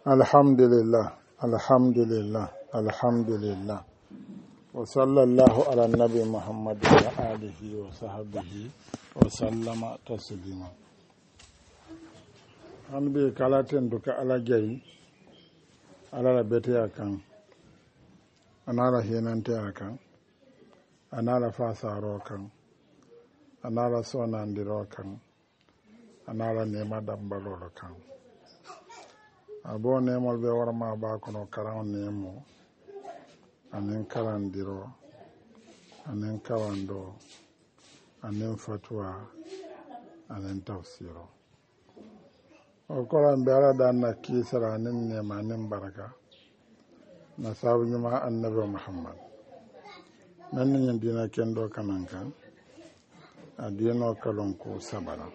Alhamdulillah, alhamdulillah, alhamdulillah. Wa sallallahu ala nabi Muhammad wa alihi wa sahbihi wa sallama taslima. An bi kalaten duka ala jayi, ala la bete akan, anala hinante akan, anala fasaro kan, anala sonandiro kan, anala nema dambaloro kan. Abo nemol be warma ba kono karan nemo anen karandiro anen kawando anen fatwa anen tafsiro o koran be ala dan na kisara anen nema anen baraka na sabu nyuma annabi Muhammad nan ni dina kendo kanankan adino kalon ko sabara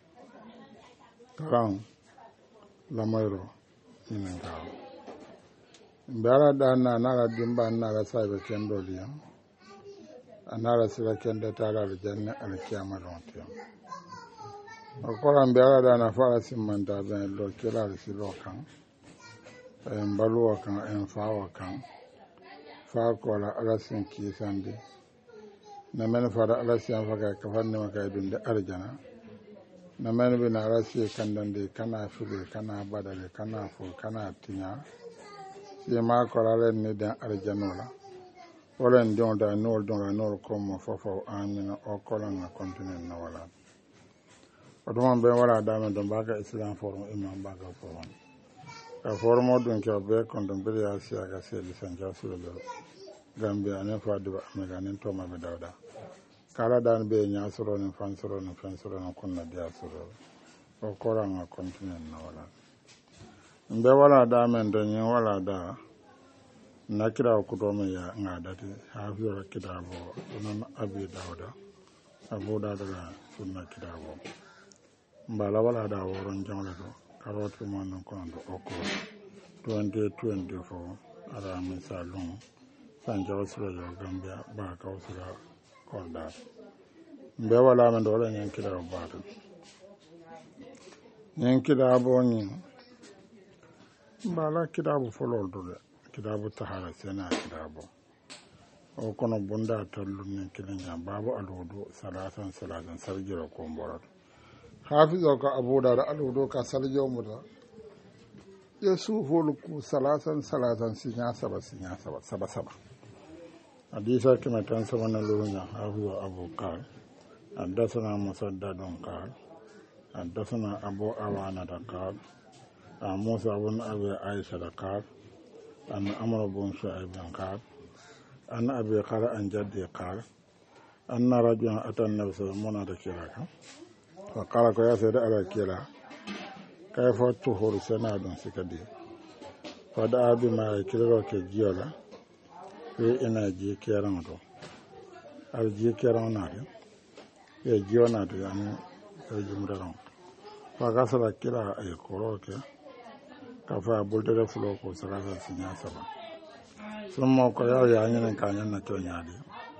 karan lamayro inin kawo mbara da na nara dimba nara sabe kendo liam anara sila kendo tara aljanna alkiyama rontiam okola mbara da na fara simanta ben lo kila silo kan mbalu kan en fawa kan fa ko la alasin ki sande na men fara alasin faga ka fanne maka dunde arjana na mani bi na rasi kandande kana fili kana badale kana fo kana tinya si ma korale ni den arjanola wala ndon da nol don la nol comme fofo amina o kola na continue na wala odon be wala da men don baga islam forum imam baga forum ka forum odon ke be kondon be ya sia ga se lisan ja sulu gambia ne fa do amega nen to ma be dawda kala dan be nya soro ni fan soro na kunna dia soro o koran a continent na wala mbe wala da men do nyi wala da nakira ko do me ya ngada ti hafiyo kitabo non abi dawda abu dawda sunna kitabo mbala wala da woron jamle do karoti mon ko ndo oko 2024 ara misalum sanjo soro yo gambia ba ka usura korda mbe wala men dole nyen kidaro baatu nyen kidabo ni mbala kidabo folol dole kidabo tahara sena kidabo o kono bunda tollu nyen kilenya babu alwudu salatan sarjiro ko mborat hafizo ka abuda da alwudu ka saljo muda yasuful ku salatan sinya saba حديثة كما تنسبنا لنا هو أبو قال حدثنا مسدد قال حدثنا أبو أوانة قال موسى بن أبي عائشة قال أن عمرو بن شعيب قال أن أبي قال عن جدي قال أن رجلا أتى النبي صلى الله عليه وسلم فقال يا سيد على كلا كيف تهور سناد سكدي فدعا بما يكلك جيلا ina ji keran do al ji keran na de e jiona do yani e jumdaron fa gasala kila ay koroke ka fa bulde fulo ko sala sinya saba summa ko ya nyen kan na to nyaade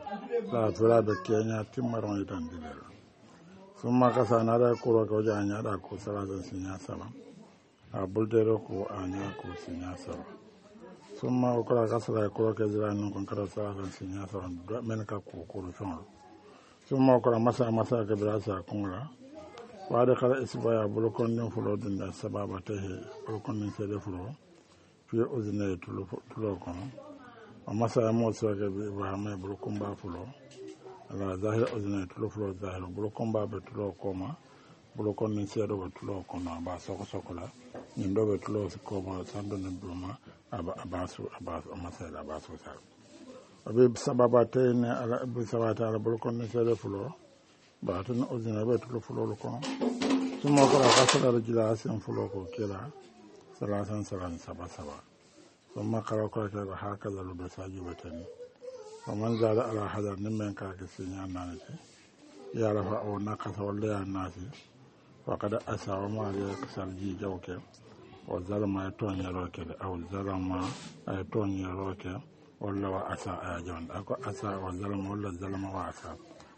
la tura be kenya timaron idan dilero summa ka sana da koro ko ja nya da ko sala sinya saba a bulde ko anya ko sinya saba summa okora kasara ko ke zira non kon kara sa kan sinya sa men ka ko chon summa okora masa ke brasa kunla wada kala isbaya bulokon nen fulo dun da sababa te bulokon nen sede fulo fi uzne tulo kon masa mo so ke ba me bulokon ba fulo ala zahir uzne tulo fulo zahir bulokon ba be tulo koma bulokon nen sede ba tulo koma ba sokola nin do be tulo ko ma sando nen bluma abasu masala abasu sal abe sababa tene ala abe sabata ala bulkon ne sele fulo ba tan ozina be to fulo ko sumo ko la kasala rajula asan fulo ko kila salasan saba sumo kala ko ta haka da ludo saji watan man zala ala hadar nimmen ka ke sinya nanati ya rafa o nakasa walla ya nasi wa kada asawa ma ya salji jawke o zalama e toñeroke de aw zalama e toñeroke walla wa asa aya jonde ako asa o zalama walla zalama wa asa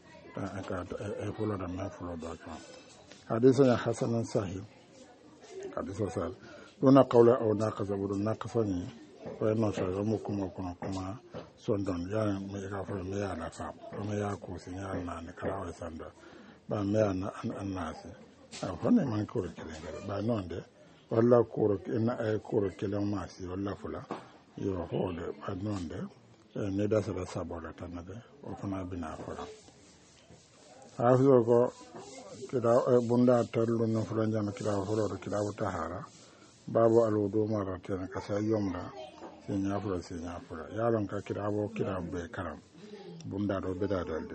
e fuloda men fulodo ton hadisa ya hasanan sahih hadisa sahih duna qawla aw naqasa budu naqasani wa no sa ga mukuma kuma son don ya me ga fa me ya na fa me ya ko sin ya na ne kala wa sanda ba me an nasi a fanne man ko kelen ba non de walla ko ina ay ko kelen masi walla fula yo hode ba non de ne da sa sabola tanade o fana bina fara hafizo ko kida bunda tarlu no fulanjan kida folo kida tahara babu alwudu maratan kasa yomda sinya fura yaron ka kida be karam bunda do beda dalde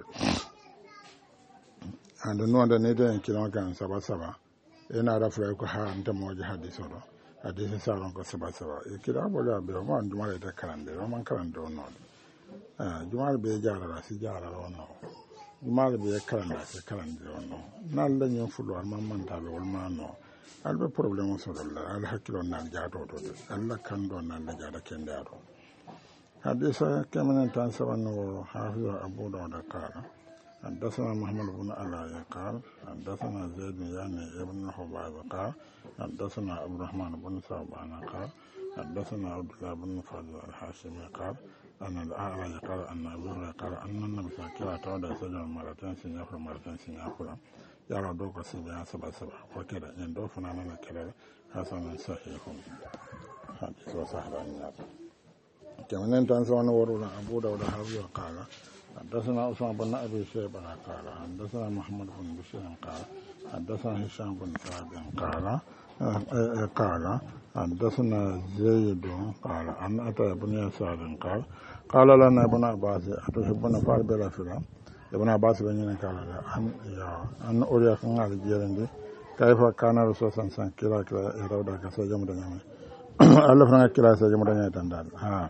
ando no anda ne den kila kan saba ina da fura ko ha anta moji hadiso do hadisi saron ko saba e kida la be ma nduma da karande man karande no jumal be jara si jara no jumal be karanda si karande no nalla nyen fulo man talo wal ma no albe problème so dalla al hakkilo nan jaato to alla kando nan la jaada kende ato hadisa kamanan tan sabanno hafiz abu dawud qala حدثنا محمد بن علاء قال حدثنا زيد يعني ابن حباب قال حدثنا عبد الرحمن بن ثوبان قال حدثنا عبد الله بن فضل الحاشمي قال أن الأعرج قال أن أبي هريرة قال أن النبي صلى الله عليه وسلم تودع سجن مرتين سنغافر يرى دوك سبعة وكذا يندو فنانا كذا حسن صحيح حديث وصحيح الناس كما ننتظر ورنا أبو داود حافظ قال حدثنا عثمان بن أبي شيبة قال حدثنا محمد بن بشير قال حدثنا هشام بن ثابت قال حدثنا زيد قال أن أتى ابن يسار قال لنا ابن عباس أتحبون فعل بلا فلان ابن عباس بن قال أن أريك على الجيرندي كيف كان رسول صلى الله عليه وسلم كلا يرودا كسجم دنيا الله فرنا كلا سجم دنيا تندال ها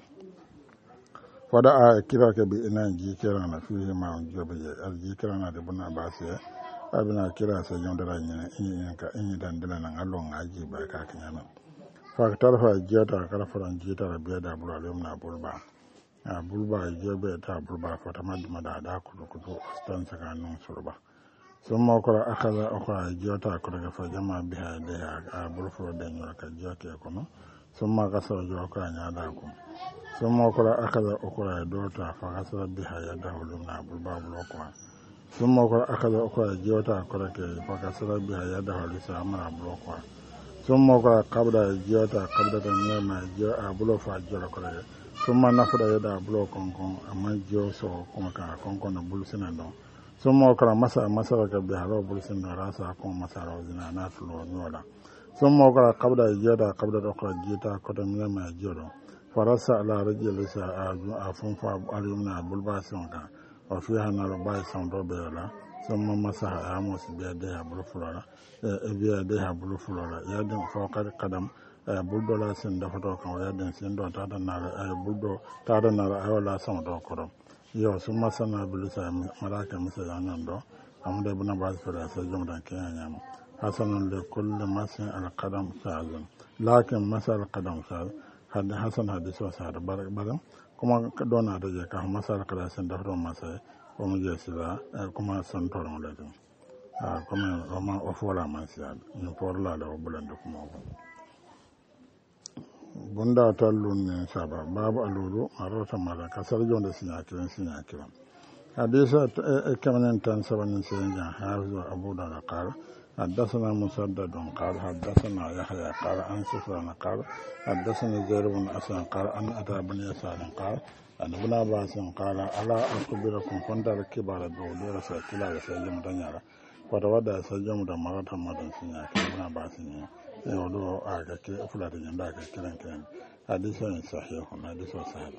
fada a kira ke bi ina ji kira na fi ma jobe ji kira na de buna ba se abina kira sai yon da ran yin ka in dan dala nan allon aji ba ka kanya fa tarfa jiyata kala faran jiyata da biya da bulale na bulba a bulba jobe ta bulba fa ta madma da kudu stan tsakanin surba sun ma kura akaza akwa jiyata ku daga fa jama biha da a bulfo da nyoka jiyake kono sun ma kasar jiwa ka nya da ku sun makura aka da ukura ya dota fa kasar biha ya da hulun na bulbabu lokwa sun makura aka da ukura ya jiyota kura ke fa kasar biha ya da hulun sa amara bulokwa sun makura kabda ya jiyota kabda da nuna na jiyo a bulofa jiyo kura ya sun ma nafuda ya da bulo konkon amma jiyo so kuma ka konkon na bulusina don sun makura masara ka biha ro bulusina rasa kuma masara zina na tulo nyola sun makura kabda ya jiyota kabda da ukura jiyota kura nuna na jiyo don farasa ala rajul sa a funfa alimna bulbasin ka wa fi hana rubai san robela sun masa ya musu biya da ya bulfulora biya da ya bulfulora ya din fokar kadam buldola sin da foto kan ya din sin do ta da na buldo ta da na ayala san do korom yo sun masa na bulisa malaka misa yanan do amda ibn abbas fara sai jumdan kenya mu hasanun li kulli masin al qadam sa'azun lakin masal qadam sa'az hadda hasan hadis wa sahar baram kuma dona da je ka masal kada san da ron masa ko mu je sila kuma san toron da din kuma roma ofola man siya ni forla da bulan da kuma bunda tallun ne saba babu alulu marota mala kasar jonda sinya kiran hadisa kamanan tan sabanin sayan jan hafizu abu da qala حدثنا مسدد قال حدثنا يحيى قال عن سفيان قال حدثنا زيد بن أسلم قال أن أتى بن يسار قال أن ابن عباس قال ألا أخبركم كنت الكبار بودير سكلا سجم دنيا فتودع سجم دمرة مدن سنيا ابن عباس يودو أكاكي فلات جنداك كلام حديث صحيح حديث صحيح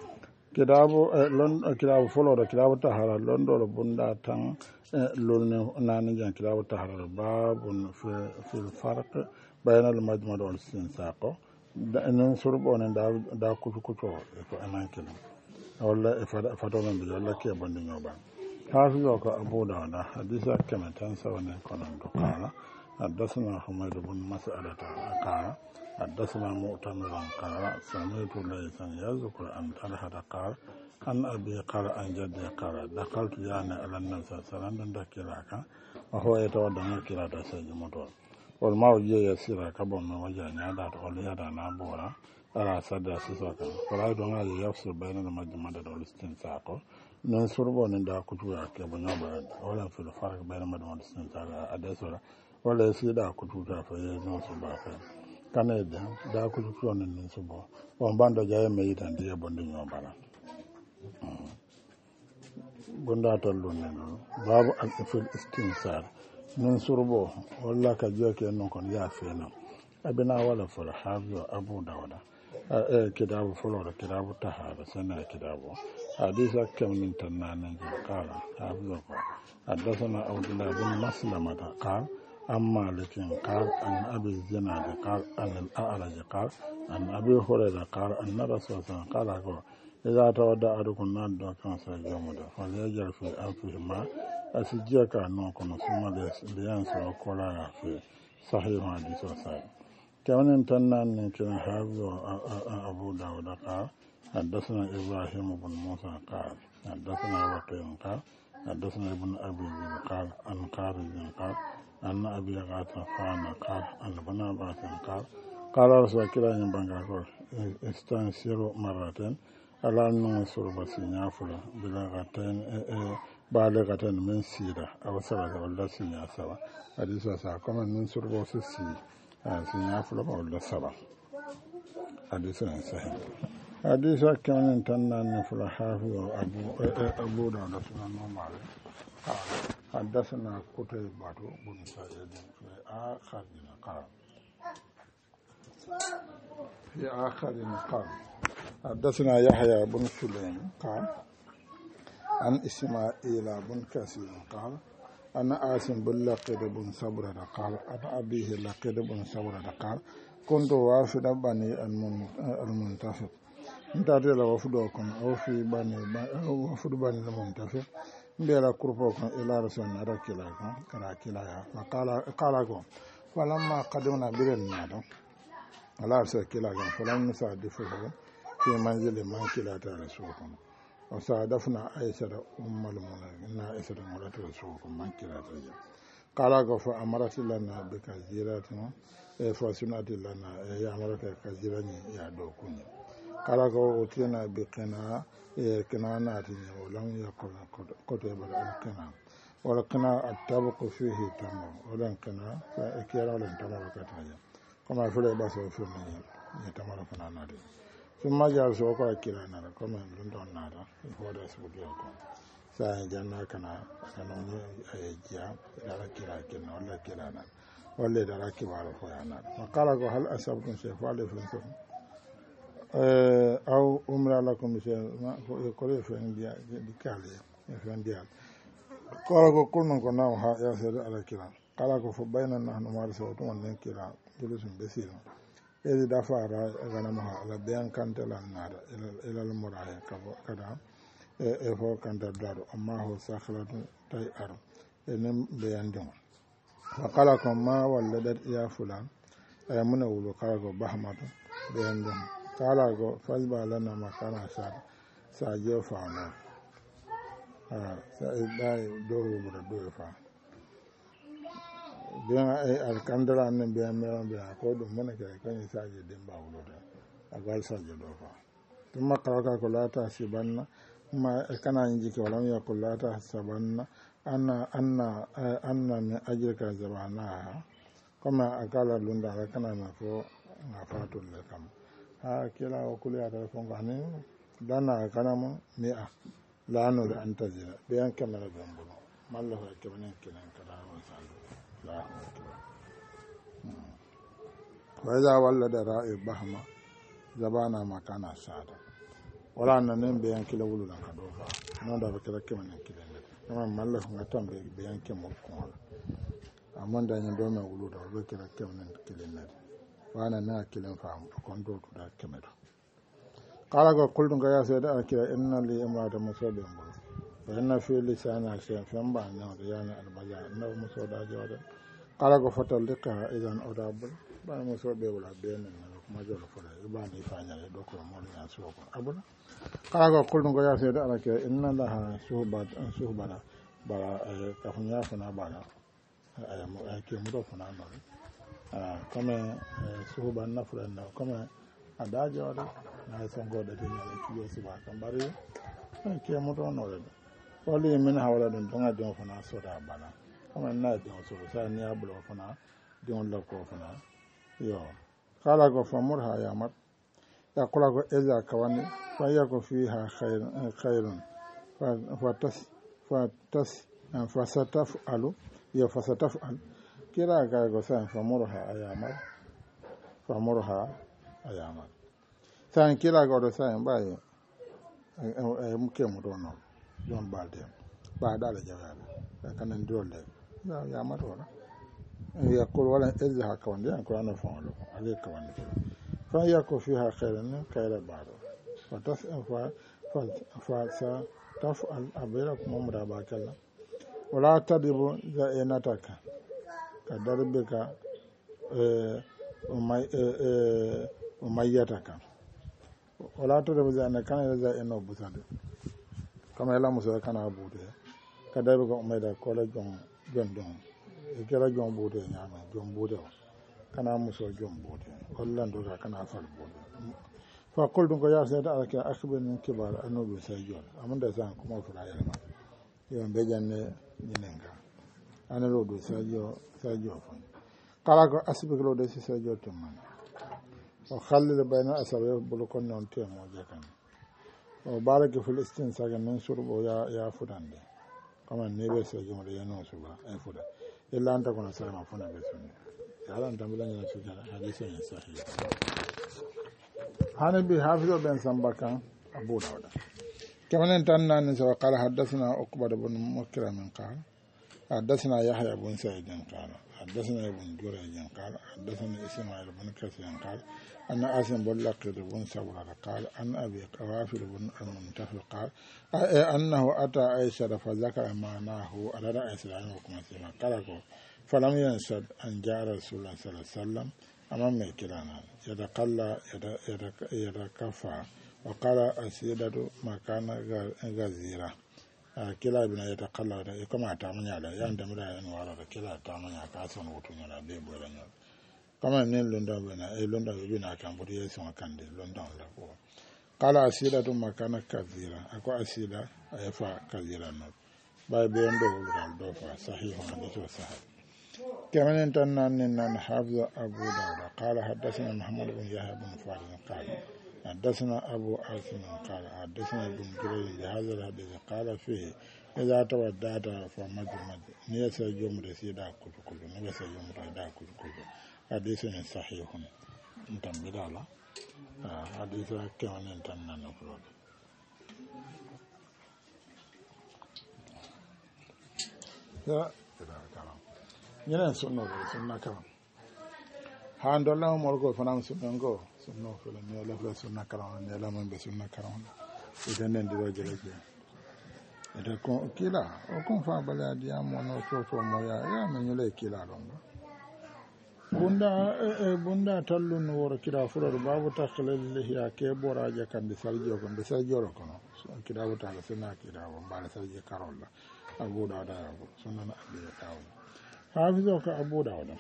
kitabu folo da kitabu tahara londo da bunda tan lolne nani jan kitabu tahara babun fil farq bayna al majmad wal sinsaqo da nan surbo ne da kutu ko anan kenan walla ifado nan bi walla ke bandi nyoba hafizo ko abu da hadisa kana tan sawane konan do kala حدثنا حميد بن مسعدة قال حدثنا مؤتمر قال سمعت ليثا يذكر أن طلحة قال عن أبي قال عن جدي قال دخلت يعني على النبي صلى الله عليه وسلم دكيلاك وهو يتوضأ كلا سيد مطور والماء يسير كبر من وجه نادا تقول يدا نابورا على سدا سيسوكا فلا يدون يفصل بين المجمد والاستنساق ننصربو ندا كتويا كبنيوبا ولا في الفرق بين المجمد والاستنساق أدسولا ولا يسيدا كتويا فيزنون سباكا كان يدا دا كتويا ننصربو ومباندو جاي ميتا دي بندي نيوبالا bunda tallu ne babu al-fil istinsar min surbo walla ka joke non kon ya fena abina wala fala hafiz abu dawuda kitabu fulo kitabu tahara sana kitabu hadisa kam min tanana qala hafiz ko hadathana abdullah bin maslama qala amma lakin qala an abi zinad qala an al-a'raj qala an abi hurayra qala anna rasulullah qala ko إذا تودع أدوكم نادو كان سيجمد فليجر في أنفسهما أسجيك أنوكم ثم لينسى وقولا في صحيح حديث وصحيح كمان انتنا نكنا حافظ أبو داود قال حدثنا إبراهيم بن موسى قال حدثنا وقيل قال حدثنا ابن أبي قال عن خالد قال أن أبي غطفان قال أن ابن عباس قال رسول الله ينبغي استنصروا مرتين ala non surba sinya fula bila gaten bale gaten men sida aw sala wala sinya sawa hadisa sa kuma non surba si sinya fula wala saba hadisa sahih hadisa kan tanna ne fula hafi abu da sunan normal حدثنا قتيبة بن سعيد في آخر قال حدثنا يحيى بن سليم قال عن إسماعيل بن كثير قال أنا عاصم بن لقيد بن صبرة قال أنا أبيه لقيد بن صبرة قال كنت وافد بني المنتفق نتاتي لا وفدكم أو في بني وفد بني المنتفق بلا كربكم إلى رسول الله كلا فقال فلما قدمنا بالنادم على رسول كلا فلم نساعد فيه في منزل من كلا رسولكم وصادفنا عائشة أم المؤمنين عائشة مرات رسولكم من كلا رجال قال فأمرت لنا بكثيراتنا فسنت لنا يأمرك كثيرا يدوكني قال أتينا بقناعات ولم يكن كتب القناع والقناع الطبق فيه تمر ولن قناع فأكيرا لن تمر كتايا كما في الباس وفي المنزل يتمر قناع ثم جاء سوكا كلا نارا كما لندن نارا يفودا سبوديوكو ساي جانا كنا كانوني ايجيا دارا كلا كنا ولا كلا نارا ولا دارا كبار فويا نارا وقال هل أصبتم شيء فعلوا فلنكم أو أمر لكم شيء ما يقول فين ديكالي فين ديال قال كلنا كنا يا سيد على كلا قال فبينا نحن مارسوتم ونن كلا جلوس بسيط إذا دفع غنمها على بيان كانت النار إلى المرايا كذا إفو كانت الدار أما هو سخلة تيار إنم بيان دم فقال ما ولدت يا فلان أيمن أولو قال بحمة بيان دم قال فازبع لنا مكان أشار ساجيو فانا سايداي دورو بدا دورو فانا bien alkandala ne be amera be ko dum mona ke kan saje demba wuloda agal saje do fa tumma kawaka ko lata sibanna ma kana nji ko lam yakul lata sabanna anna min ajrika zabana kama akala lunda kana na fo na fatul le kam ha kila o kuliya da ko ngani dana kana mo mi a lanu da antazira be an kamera gambo mallo ko kebenen kinan kala wa sallu لا وإذا ولد رائب بهما زبانا مكان السادة ولا ننم بيان كلا ولولا كدوفا نودا بكلا كمان كلا نما مالف نتام بيان كم وكون أمان داني دوما ولولا بكلا كمان كلا نت وانا نا كلا فام كوندو كدا كمل قال قلت يا سيد أكيد إن لي امرأة مسودة وإن في لسانها شيء فيما أنه يعني المجال إنه مسودة جودا قال فتلقها إذا أرابل بعد مسودة ولا بين مجال فلا يباني فانيا يدخل مولى سوق أبدا قال قلت يا سيد أكيد إن لها شهبة bara kafin ya fana bara a ke mutu fana nori comme suhuban nafulen na comme a daajode na songoɗe te ñala kiyo suba kam bari ke mutonore ɗo wali min hawla ɗum donga diŋo fana soda bala comme na diŋo sodo sa ni a bulo fana diŋo lakko fana yo kala ko famur ha yamat yakula ko eza kawani fa yako fiha khairun fasataf'alu ya fasataf'al kira ga go san famurha ayamal san kira go do san bayo muke mu do no don balde ba dala jawabe kanan dole ya mato ya kul wala izha kawandi an ko ana fa'alu ale kawandi fa yako fiha khairun kayra baro fataf'al abira kuma murabakalla wala tadibu za'inataka ka darbika umayyataka wala tadibu za'inataka kana za'ino busade kama ila muso kana bude ka darbika umayda kola jon ikira jon bude nyama jon bude kana muso jon bude wallan do kana fal bude fa qultu ko ya sayda alaka akhbir min kibar anubi sayjol amunda san kuma fura yalma yo bejanne ñinenga analo do sadio fon kala ko asbiklo de sadio to man o khallil bayna asabe bulu kon non temo jakan o barake ful istinsaga men surbo ya fudande kama nebe sadio mo ya no suba ay fuda illa anta kono salama fona be sunni yalla anta bulan na sujana hadisi ni sahih hanabi hafizo ben sambaka abu dawud كمان تنا نسوا قال حدثنا عقبة بن مكرم قال حدثنا يحيى بن سعيد قال حدثنا ابن جريج قال حدثنا اسماعيل بن كثير قال أن عاصم بن لقيط بن سبرة قال أن أبي قوافل بن المنتفع قال أنه أتى عائشة فذكر معناه على رأس العلم قال فلم ينسد أن جاء رسول الله صلى الله عليه وسلم أمام كلانا يتقلى يتكفى وقال السيدة مكان غزيرة كلا بنا يتقلى كما تعمل على يندم لا ينوار كلا تعمل على كاسون وتنيا بيبولنا كما نين لندن بنا لندن بنا كان بدي يسمع كان لندن لا قال السيدة مكان غزيرة أكو السيدة يفا غزيرة نور باي بيندو ولدو صحيح حديث صحيح كمان انتنا نن حافظ أبو داود قال حدثنا محمد بن يحيى بن فارس قال حدثنا أبو عاصم قال حدثنا ابن جريج بهذا الحديث قال فيه إذا تودعت فمجمد نيس يوم رسيدا كل نيس يوم رسيدا كل حديث صحيح انتم بدالا حديث كمان انتنا نقول يا ñeneen sunna karam ha ndolla morgo fanam sunna ngo sunno fele ne la fele sunna karam ne la man be sunna karam ite nen diro jeleje ite ko kila o kon fa bala dia mo no so mo ya me nyule kila longo bunda tallun woro kila fulor babu takhlil ya ke boraje kan de sarjo kon de sarjo ko no kila wata la sunna kila wo bala sarje karolla abu da sunna na abi tawo حافظك أبو داود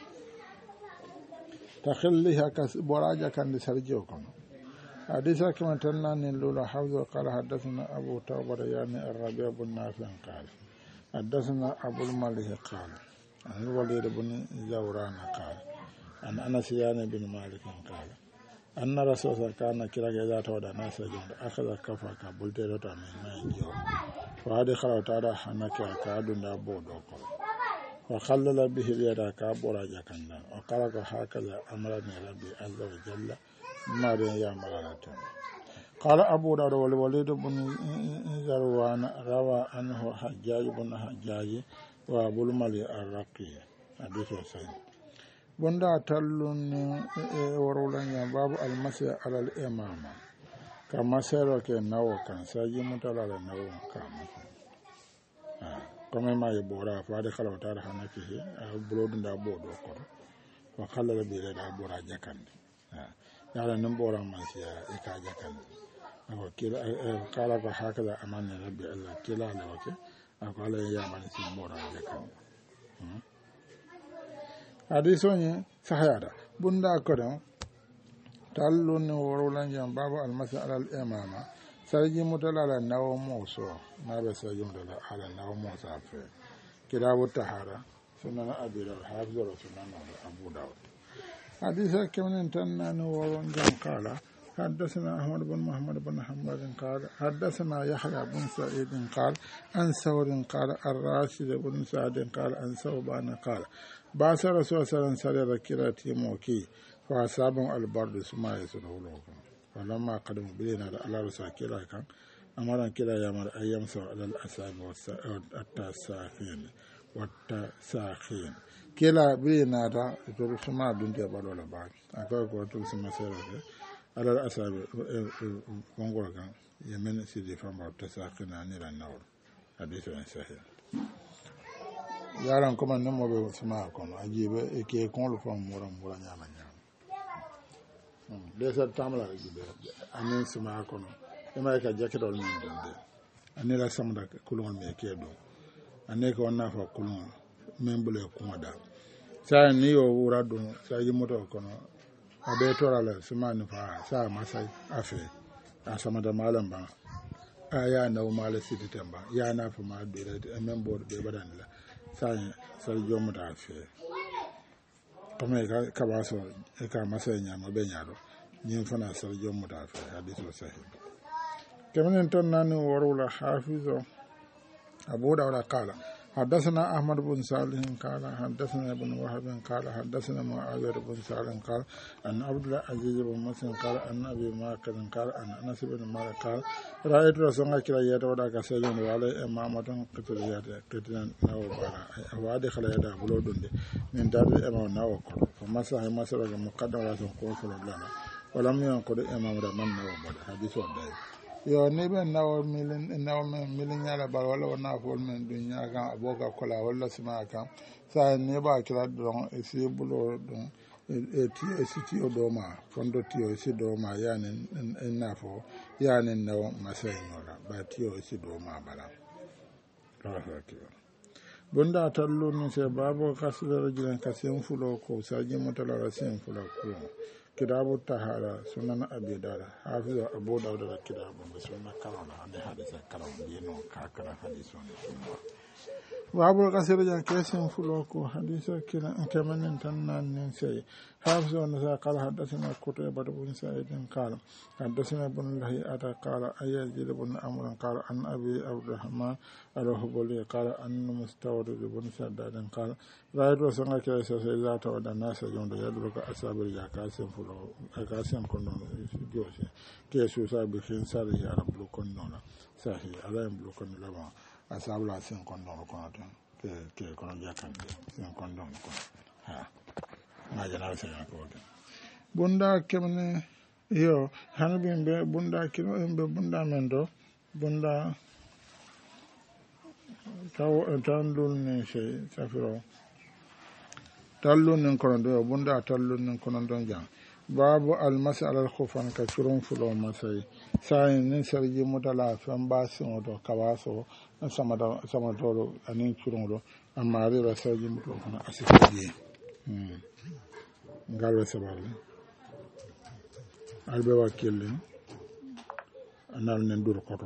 تخليها كبراجة كان لسرجوكم حديثا كما تنان اللولى حافظه قال حدثنا أبو توبر يعني الربيع بن نافع قال حدثنا أبو المليح قال عن الوليد بن زوران قال عن أنس يعني بن مالك قال أن رسول الله كان كلا إذا تودى ناس جند أخذ كفاك بلتيرة من نايجيو فهذه خلوة تعالى حنك أكادون أبو دوكو وخلل به اليد كابورا جكندا وقال هكذا أمرني ربي عز وجل ما يا مراتون قال أبو داود والوليد بن زروان روى عنه حجاج بن حجاج وأبو الملي الرقي حديث حسين بندا تلون ورولن باب المسيح على الإمامة كما سيرك نو كان ساجي متلا نو كما كما ما يبورا فادي خلو تار حنفيه بلود دا بودو كور وخلل بي دا بورا جكاند يالا نمبورا ماسيا اكا جكاند اكو كيلا قال هكذا امان ربي الله كلا لوكي اكو على يا مان سي بورا جكاند hadiso ni sahayada bunda kodo tallun worolan jam babu almasala al imama sarji mutala nawo moso na be sarji mutala ala nawo moso afe kitabu tahara sunan abi dawud hafiz sunan abu dawud hadisa kemen tanna no woron jam kala حدثنا أحمد بن محمد بن حنبل قال حدثنا يحيى بن سعيد قال عن ثور قال الراشد بن سعد قال عن ثوبان قال بعث رسول صلى الله عليه وسلم كراتي موكي فأصابهم البرد ثم يسره لهم فلما قدموا بلينا على رسول كلا كان أمر كلا يمر أيام سوى على الأصابع والتساخين كلا بلينا ترسما دنيا بالولا بعد أقول قلت سما سيرة على الأصابع كونغول كان يمن سيدي فما تساخين عن النور حديث صحيح yaran kuma nan mo be suma kono ajibe e ke kon lo fam mura nyama de sa tamla ajibe anen suma kono e ma ka jaketo ni donde anen la samda kulon me ke do anen ko na fa kulon membule kuma da sa ni yo wura do sa yi moto kono abe tora la suma ni fa sa masai afe asama da malam ba aya na o mala siti temba ya na fa ma be de membo be badan la sai jomu da fe kuma ka ba so ka masa nyama be nyado nyin fana sai jomu da fe hadithu sahih kemen ton nan warula hafizo abu dawud qala حدثنا أحمد بن صالح قال حدثنا ابن وهب قال حدثنا معاوية بن صالح قال أن عبد العزيز بن مسلم قال أن أبي ماكر قال أن أنس بن مالك قال رأيت رسول الله كلا يدعو كسجن وعلى إمامة قتلا نو بارا وأدخل يده بلودن من دار الإمام نو كر فمسح مسر المقدم رسول قوفل لنا ولم ينقض إمام من نو بارا حديث الضعيف yo ne be nawo milin yala bar wala na fol men dunya kan aboka kola wala sima kan sa ne ba kira don esi bulo don ti o do ma fondo ti o esi do ma yani na fo yani nawo masay nola ba ti o esi do ma bala bunda tallu ni se babo kasira jiran kasen fulo ko saji mutala rasen fulo ko kitabu tahara sunan abi dawud hafiz abu dawud da kitabu sunan karana ande hadisa karana yeno ka kana hadisun babu kasir jan kesin fulo ko hadisa kina kamanin tannan nin sai hafiz wa nasa qala hadathana qutayba bin sa'id qala hadathana ibn lahi ata qala ayyazid ibn amr qala an abi abdurrahman al-hubuli qala an mustawrid ibn saddad qala ra'aytu sanga kira sai za ta wada nasa jonda yadu ka asabir ya kasin fulo akasin kono joje ke su sabi fin sari ya rabbu kono sahi ala en blu kono laba asabla sin kono kono ke kono jakande sin kono kono ha ma jana sai ko bunda kemne yo hanbin be bunda kino be bunda mendo bunda taw tandul ne sai safiro tallun kono do bunda tallun kono don jang babu almasala alkhufan ka turun fulo masai sai nin sarji mutala fan basin do kawaso sama do anin turun do amma re sarji muto kana asifadi ngalwe sabale albe wakille anal nen dur koto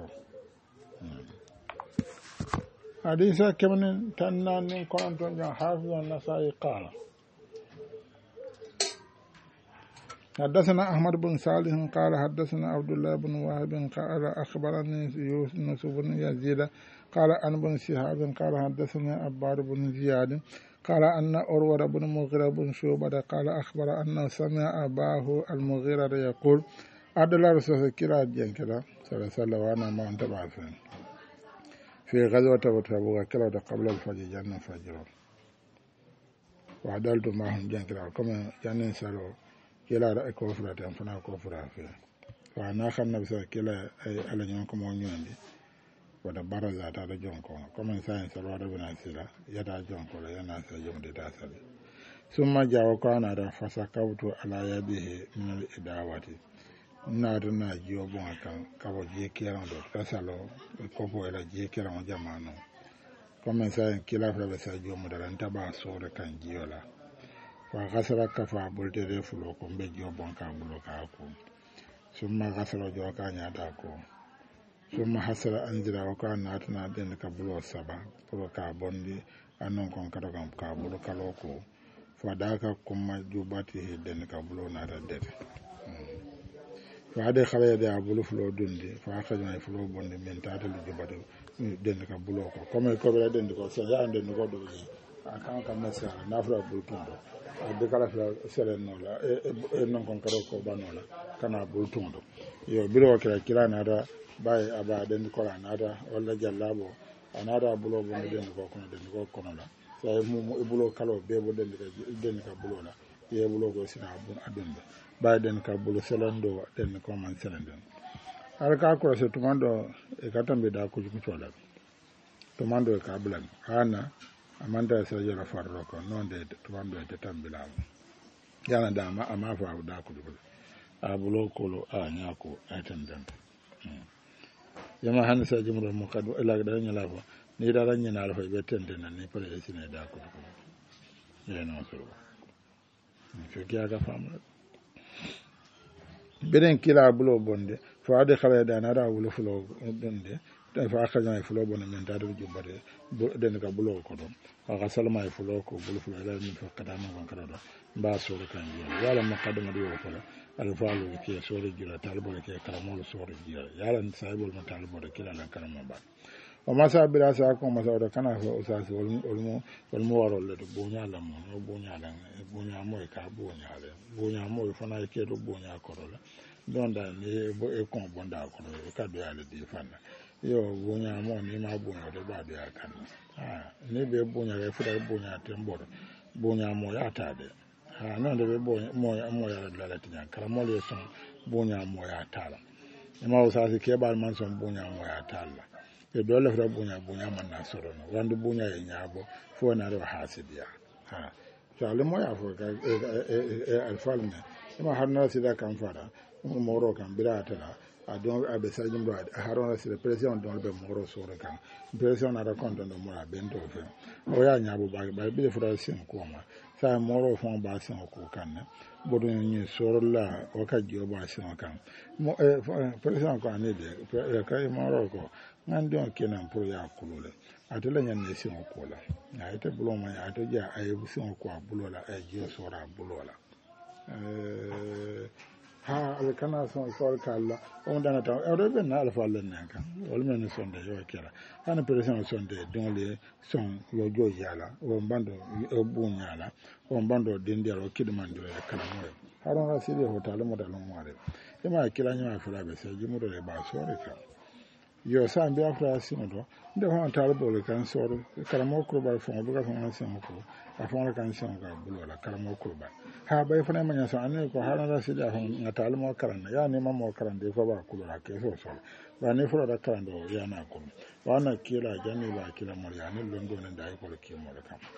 hadisa kemen tanna nin kono don jang hafiz an-nasai qala حدثنا أحمد بن صالح قال حدثنا عبد الله بن وهب قال أخبرني يونس بن يزيد قال أن بن شهاب قال حدثنا عباد بن زياد قال أن أروى بن مغيرة بن شعبة قال أخبر أنه سمع أباه المغيرة يقول أدل رسول كلا جنكلا صلى الله عليه وسلم وأنا ما أنت بعثين في غزوة تبوك كلا قبل الفجر جنة فجر وعدلت معهم جنكلا كما جنة سلو kila da ko fura tan fana ko fura fe wa na kan na bisa kila ay ala nyon ko mo nyondi wada baraza ta da jonko comme ça en salwa da bina sila ya da jonko la yana sa jomde ta sabi summa jawo ko ana da fasa kawtu ala yadihi min al idawati na do na jiyo bon kan kawo je kiran do tasalo ko bo ela je kiran jamano comme ça en kila fura be sa jomde la ntaba so de kan jiyo la fa gasara kafa bultere fulo ko be jobon ka bulo ka ko summa gasara jo ka nyata ko summa hasara anjira o ka natna den ka bulo saba pour ka bondi anon kon kada kam ka bulo kalo ko fa daka kuma jubati den ka bulo nata dete fa de khale de abulo fulo dundi fa khajna fulo bondi men tata lu jubati den ka bulo ko comme ko be den ko so ya den ko do akan kam na sa na fura bultundo de kala fura selen no la e non kon karo ko banola kana bultundo yo biro kira na da bay aba den ko na da wala jallabo anada bulo bo den ko kono la say mu bulo kalo be bo den ka bulo la ye bulo ko sina bun adunde bay den ka bulo selando den ko man selando ala ka ko se tumando e katambe da ko jumu tola tumando e ka bulan ana amanda sa yara farro ko non de tumando e tambila yana da ama fa da ko jumu a bulo ko a nyako atandan yama han sa jumro mo kadu ila da nyala fa ni da ran nyana fa be tende nan ni pare sine da ko ye no so fi kiya ga fama beren kila bulo bonde fa de khale da na da bulo fulo bonde da fa khaja fulo bonde men da do jubbade den ka bulo ko don fa ka salma fulo ko bulo fulo da ni fa kada no kan kada ba so kan yala muqaddama do ko alfalu ke sore jira talbo ke karamol sore jira yalan saibol ma talbo de kila lan karamo ba o masa bila sa ko masa do kana so usasi olmo waro le do bonya la mo no bonya la bonya mo ka bonya mo fana ke do bonya korola don da ni bo e kon bonda ko ka do yale di fana yo bonya mo ni ma bonya do ba do ya kan ni be bonya e fuda bonya tembo bonya mo ya tade non de be mo ya la tinya karamol ye son bonya mo ya tala ma usasi ke bal man son bonya mo ya tala e dole fra bonya man na soro no wande bonya ye nyabo fo na ro hasidiya le mo ya fo ga alfalme ma harna sida kan fara mo ro kan biratala a don a be sajum do a harona sida president don be mo ro soro kan president na da konto no mo bento fe o ya nyabo ba bi fra sin ko ma sa moro fon ba sin ko kan ne bodo ni soro la o ka jo ba sin kan mo president ko ane de ka moro ko nan don kenan pour ya kulule atela nyan ne sin ko la ayete bulo ma ato ja ay sin ko bulo la ay jo sora bulo la ha al kana son sor kala on dana ta e do ben na alfa len nan kan wol men son de yo kera ana president son de don le son yo jo yala o bando o bunyala o bando dendiaro kidmando e kala mo haron rasidi hotel mo dalon ware e ma kila nya fura be se jimu do le ba sore ka yo sa mbi afra sino do nde ho tar bol kan sore kala mo ko ba fon bu ka fon sino ko afon kan sino ka bulo la kala mo ko ba ha bay fana manya so ane ko haron rasidi afon ngatal mo karan ya ne mo karan de ko ba kulo la ke so ba ne fura da karan do ya na ko wa na kila jani ba kila mo ya ne londo ne dai ko ke mo da kam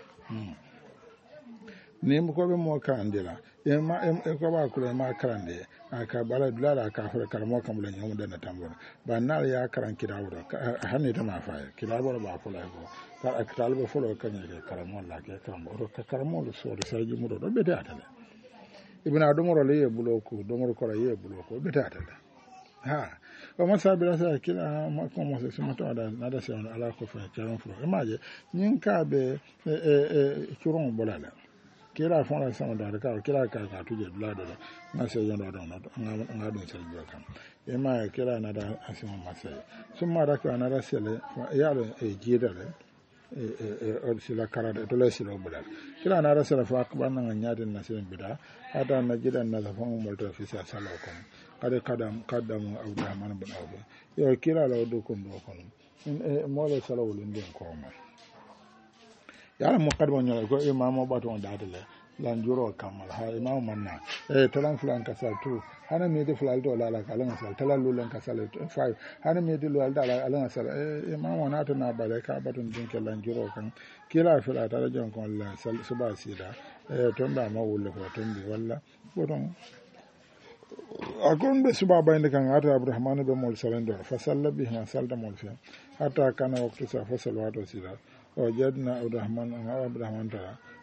ne mo ko be mo kandila e ma e ko ba kula ma karande aka bala dula ka fara karamo kam la nyamu da tambon ba na ya karan kidawro hanne ta ma fa kidawro ba fula ko ka aktal ba fulo kan ne karamo la ke karamo ro ka karamo lo so sai ji mu do be ta tale ibn adomoro le ye bulo ko domoro ko ye bulo ko be ta tale ha o ma sabira sa kila ma ko mo se ma to ada na da se ala ko fa karan fulo e ma je nyin ka be churon bolala kira fon la sama da ka kira ka tuje dula da na se yon da na don sai jo kan e ma kira na da asimo masai sun ma da ka na da sele ya le e jida le o sila karade to le sila bulal kira na da sele fa ka nan nya din na sen bida ada na gidan na da fon mo to fi sa sala ko kada kadam abdurrahman bin awd yo kira la do ko do ko mo le sala wulin den ko ma yala mo kadmo nyola ko imamo bato on dadale lan juro kamal ha imamo manna talan fulan kasal tu hana mi de fulal do lala kala ngasal talan lulen kasal 5 hana mi de lul dala ala ngasal imamo nata na bale ka baton dinke lan juro kan kila fula tara jon kon la sal suba sida tonda ma wulle ko tondi walla boton akon be suba bayinde kan ata abdurrahman be mol salendo fa sallabi ma salda mol fi hatta kana waqtu sa fa salwato sida o jadna abdurrahman tara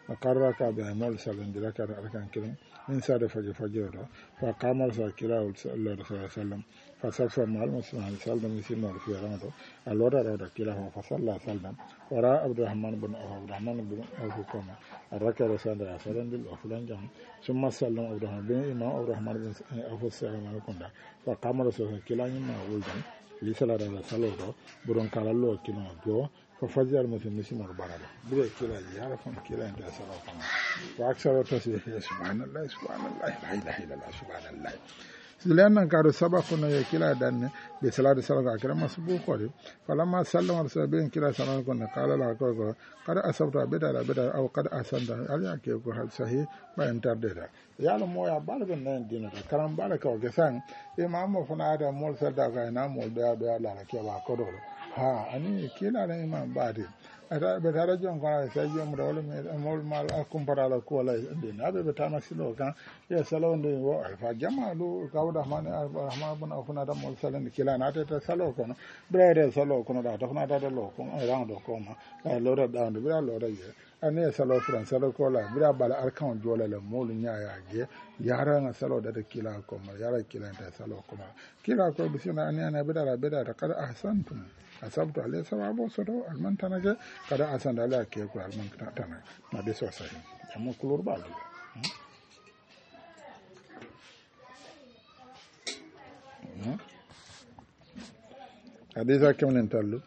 akarraka be mol salon dira ka arkan kirim min sa da fajr fa qamal sa kira sallallahu alaihi wasallam fa safa mal muslimin sallam muslimin fi ramadan alora da kira fa sallallahu sallam wara abdurrahman bin auf koma araka rasulullah sallallahu alaihi wasallam jam summa sallam abdurrahman bin imam abdurrahman bin auf sallallahu alaihi wasallam fa qamal sa kila ni ma wuldan li sallallahu alaihi wasallam buron kala lo kino jo ففجر مثل مسمار برادة بلا كلا يعرفون كلا أنت سلام وأكثر تسبيح سبحان الله سبحان الله لا إله إلا الله سبحان الله لأن كانوا سبقنا يكلا دان بسلاد سلام أكرم مسبوق قريب فلما سلم السبعين كلا سلام كنا قال لا كذا قد أصبت بدأ أو قد أحسنت على كيف هذا صحيح ما انتردد يعلم مويا بالغ نين دينا كلام بالغ وكسان إمام فنادا مول سدا كاينا مول بيا لا كيف أكدور ha ani kila na imam badi ata be tara jon kono sai jom dole me mol mal akumpara la ko la de na be tama silo kan ya salon de wo alfa jamalu kawda man rahman bin afuna da mol salon kila na ta salo kono brede salo kono da tafna da lo ko ran do ko ma lo da da do bra lo da ye ani salo fran salo ko la bra bala arkan jole le mol nya ya ge yara na salo da kila ko ma yara kila ta salo ko ma kila ko bisina ani ana bida da kada ahsantum asabtu alayhi sawabu soto alman tanage kada asanda ala ke ko alman tanage na be so sahi amu kulur balu hadisa kemen tallu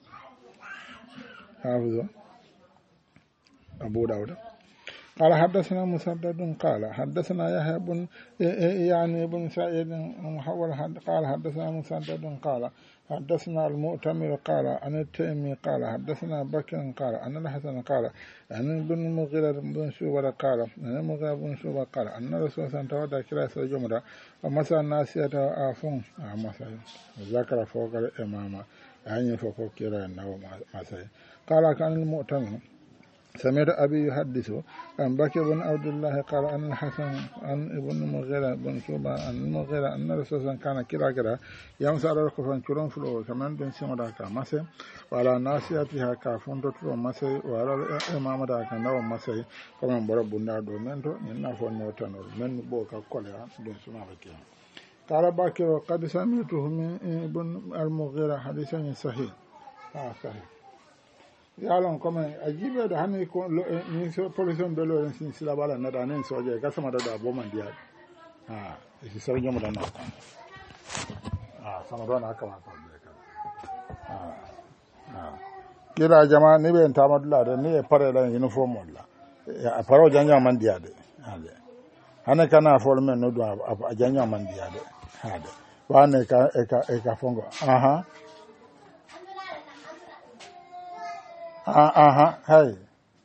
hafizu abu dawud قال حدثنا مسدد قال حدثنا يحيى بن يعني بن سعيد محول قال حدثنا مسدد قال حدثنا المؤتمر قال عن التيمي قال حدثنا بكر قال عن الحسن قال عن ابن المغيرة بن شعبة قال عن المغيرة بن شعبة قال أن الرسول صلى الله عليه وسلم كلا سجمرة ومسى الناسية آفون مسى ذكر فوق الإمامة يعني فوق كلا النوم مسى قال كان المؤتمر سمعت أبي يحدث عن بكر بن عبد الله قال أن الحسن عن ابن المغيرة بن شعبة عن المغيرة أن الرسول صلى الله عليه وسلم كان كلا يمسى على الكفن كلهم فلو كمان بن سمرة كمسى وعلى ناسيتها كافون تطلو مسى وعلى الإمامة كنو مسى كمان برا بندار دومنتو ننا فنوتانو من بوكا كولها بن سمرة كلا قال بكر قد سمعته من ابن المغيرة حديثا صحيح صحيح yalon comme ajibe do hanni ko ni so police be lo sin sila bala na da nen soje ka sama da bo man dia isi so nyomo da na sama do na ka ma ko be ka kila jama ni be tamadula da ni e pare da uniform wala ya paro janya man dia de hane kana fol men no do a janya man dia de wa ne ka fongo hey.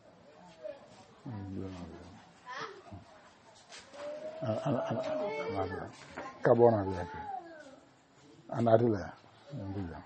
Kabona yake. Anadile. Ndio.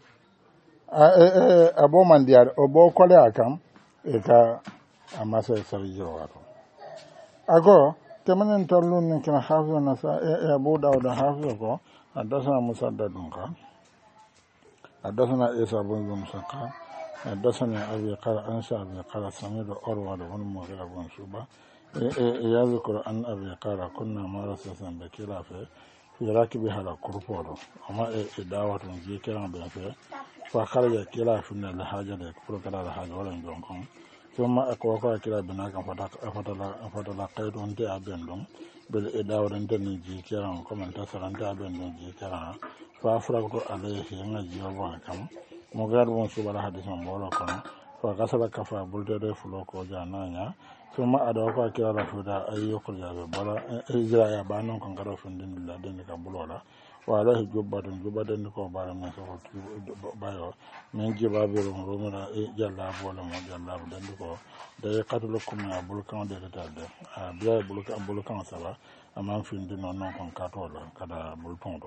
Abo mandia obo kole akam eka amasa sarijo wato. Ago temanen tallun kina hafiz na sa Abu Dawud hafiz ko adasana musaddadun ka. Adasana Isa bin Musaka. حدثني أبي قال أنسى أبي قال سمير أروى بن مغيرة بن شعبة يذكر أن أبي قال كنا مع رسول الله بكلا في راكبها على كربور وما إداوة جي كلام بين فيه فخرج كلا في الحاجة لكفر كلا الحاجة ولا يجونكم ثم أقوى كلا بناكم فتلقيت أنت أبندم بالإداوة أنت جي كلام كم انتصر أنت أبندم جي كلام فأفرقت عليه ينجي وبانكم Mogar bon subara hadisan bolo kono fa kasala kafa bulde de fulo ko jananya suma ado ko kira la fuda ayyo ko jabe bala ijra ya banon kon garo fundin la den ka bulola wala jubbaden ko bara men so bayo men jiba be romona jalla bola mo jalla den ko de katulukum ya bulkan de tade biya bulkan sala amman fundin non kon katola kada bulton do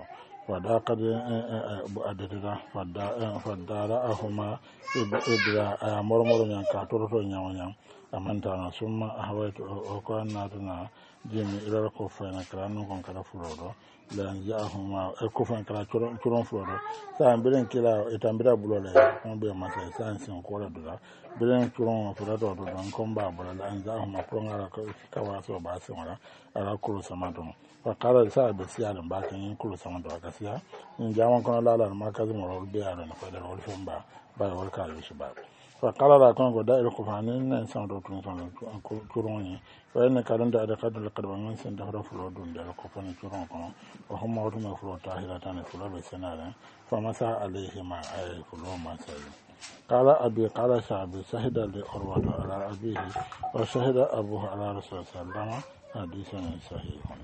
wada kadi adetita faddara ahuma ibra aya mormoro ñan ka toroto ñawo ñan amantana summa hawayto o ko natana jimi ilala ko fayna kala non kon kala fuloɗo lan jahuma e ko fan kala curon fuloɗo sa mbiɗen kila e tambira bulole on ɓe masa san sin kola dula mbiɗen curon fulato to ɗon comba bula lan jahuma pour ngala kawaso ba simola ala kulu sama ɗum fakala sa ɓe siyade mbake ñin kulu sama ɗo aka siya ñin jaman kono lalano makasimo wol ɓeyaɗone fayɗen wol femba ba wol ka yusuba fakala la kongo da il kufani nen san do tun san turoni wa ne kalanda ada kadul kadba ngon sen da fulo dun da ko fani turon kono o homma wato ma fulo tahira tan fulo be senare fa masa alayhi ma ay fulo ma sai qala abi qala shabi shahida li urwatu ala abihi wa shahida abuhu ala rasul sallallahu hadithun sahihun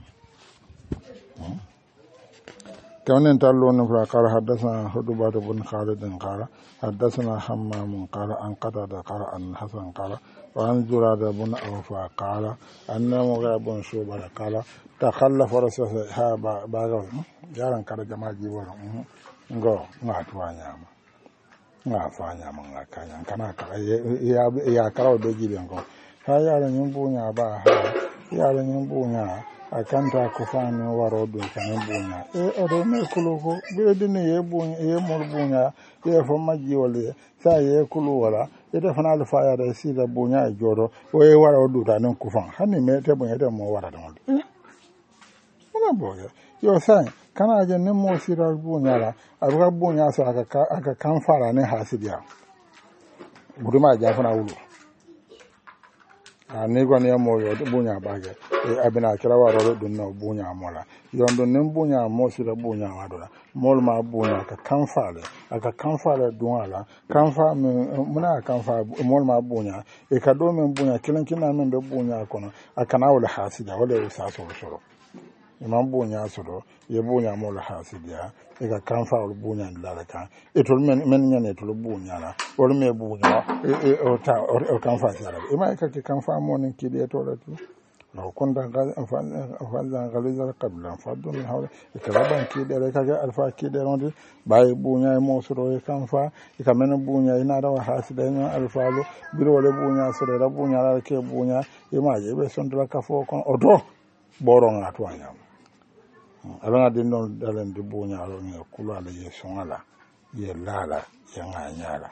كون تلون قال حدثنا حدبات بن خالد قال حدثنا حمام قال عن قتادة قال عن حسن قال وعن زرادة بن أوفى قال أن مغير بن شوبة قال تخلف رسول ها باغ جارن كذا جماعة جيبون ngo ngatwa nyama ngafa nyama ngakanya kana ya karaw do jiben ko ha yara nyumbunya ba ha yara nyumbunya akanta kufani waro do kanen bunya odo me kulugo bidini ye bunya ye mol bunya ye fo majji wala sa ye kulu wala ite fana al faya da si da bunya joro o ye waro do tanen kufan hani me te bunya de mo wara don ona boye yo sai kana je ne mo si da bunya la aruga bunya so aka kan fara ne hasidiya buduma ja fana wulu ani ko ne mo yo bunya bage abina kira waro do no bunya mola yondo nen bunya mo sira bunya wadola mol ma bunya ka kanfale aka kanfale duala kanfa muna kanfa mol ma bunya e ka do men bunya kilan kina men be bunya kono aka na wala hasida wala sa so imam bunya sodo ye bunya mol hasidia e ka kanfa wala bunya ndala kan e tol men nyane tol bunya la wala me bunya o ta o kanfa sala e ma ka kanfa mo nen kidi to la tu no konda afan galizar qabla faddu min hawla ikraban kidi re ka alfa kidi ronde bay bunya mo sodo e kanfa e ka men bunya ina da hasida no alfa lo biro wala bunya sodo da bunya la ke bunya e ma je be son la kafo kon odo boron atwanya alana din non dalen di bunya alo ni kula la ye sonala ye lala ye nganyala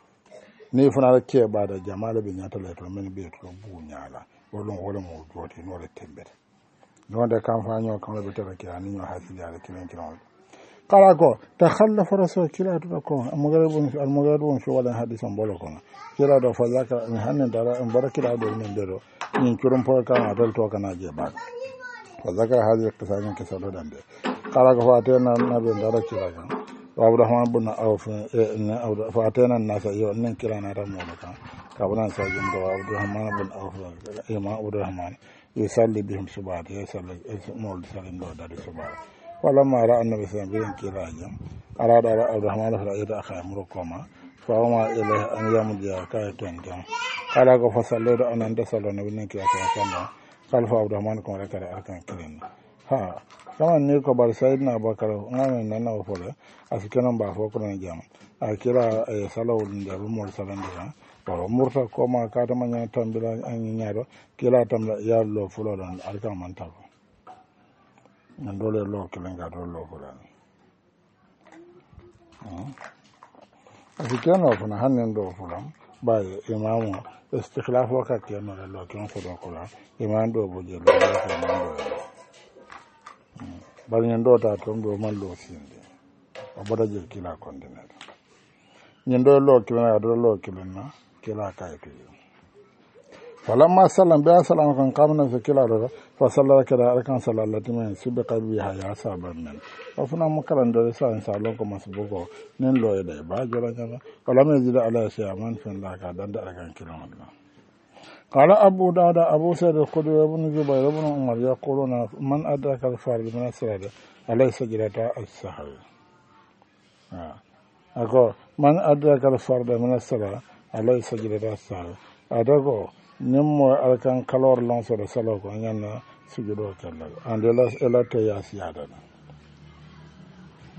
ni fana ke ba da jamala be nyata le to men be to bunya la wala mo joti no le tembe non da kan fa nyo kan be to ke ani nyo hasili ala kilen kiran kala ko takhallafa rasul kila to ko al-mugaribun fi wala hadisan bolo ko kila do fa zakara ni hanen dara barakira do men do ni kurum po kan adal to kana je ba وذكر هذه القصة من كسر دمبه قال فاتينا النبي دارك كذا وعبد الرحمن بن عوف فاتينا الناس يؤمن كلانا رمولك كابنا ساجم عبد الرحمن بن عوف إمام عبد الرحمن يصلي بهم سبات يصلي مول سلم دار سبات ولما رأى النبي صلى الله عليه وسلم كلا جم أراد عبد الرحمن فإذا أخذ مركما فهما إليه أن يمضي كايتين قال فصلوا أن اندسلوا النبي كلا kalfa abdurrahman ko rekare arkan kirin ha kama ne ko bar sayyidina abubakar ngame nan na fole asikenan ba fo ko na jam akira salawul nda mo salande ko murta ko ma ka ta manya tambila an nyaado kila tamla ya lo fulo don arkan man ta ko nan dole lo kilen ga do lo fulo asikenan ko na hannen do fulo ba imamu istikhlaf wakati no lo kion fo do ko la iman do bo je lo ko man do bal nyen do ta to do man lo sinde o boda je kila kondinet nyen do lo kila do lo kila na kila kay to falamma sallam bi salam kan qamna fi kila do fa sallala kala arkan sallallati men sibbe qalbi ha ya saban men o funa mo kala do sa lon ko masbugo nen lo e ba jola nyama wala me zida ala shaman fin la ka dan da arkan kila Allah قال أبو داود أبو سعيد الخدري وابن زبير وابن عمر يقولون من أدرك الفرد من الصلاة عليه سجدة السهو أقول من أدرك الفرد من الصلاة عليه سجدة السهو أدركوا نمو أركان كالور لانسور سلوكو أنيانا سجدوا كالله أن لا تياسي هذا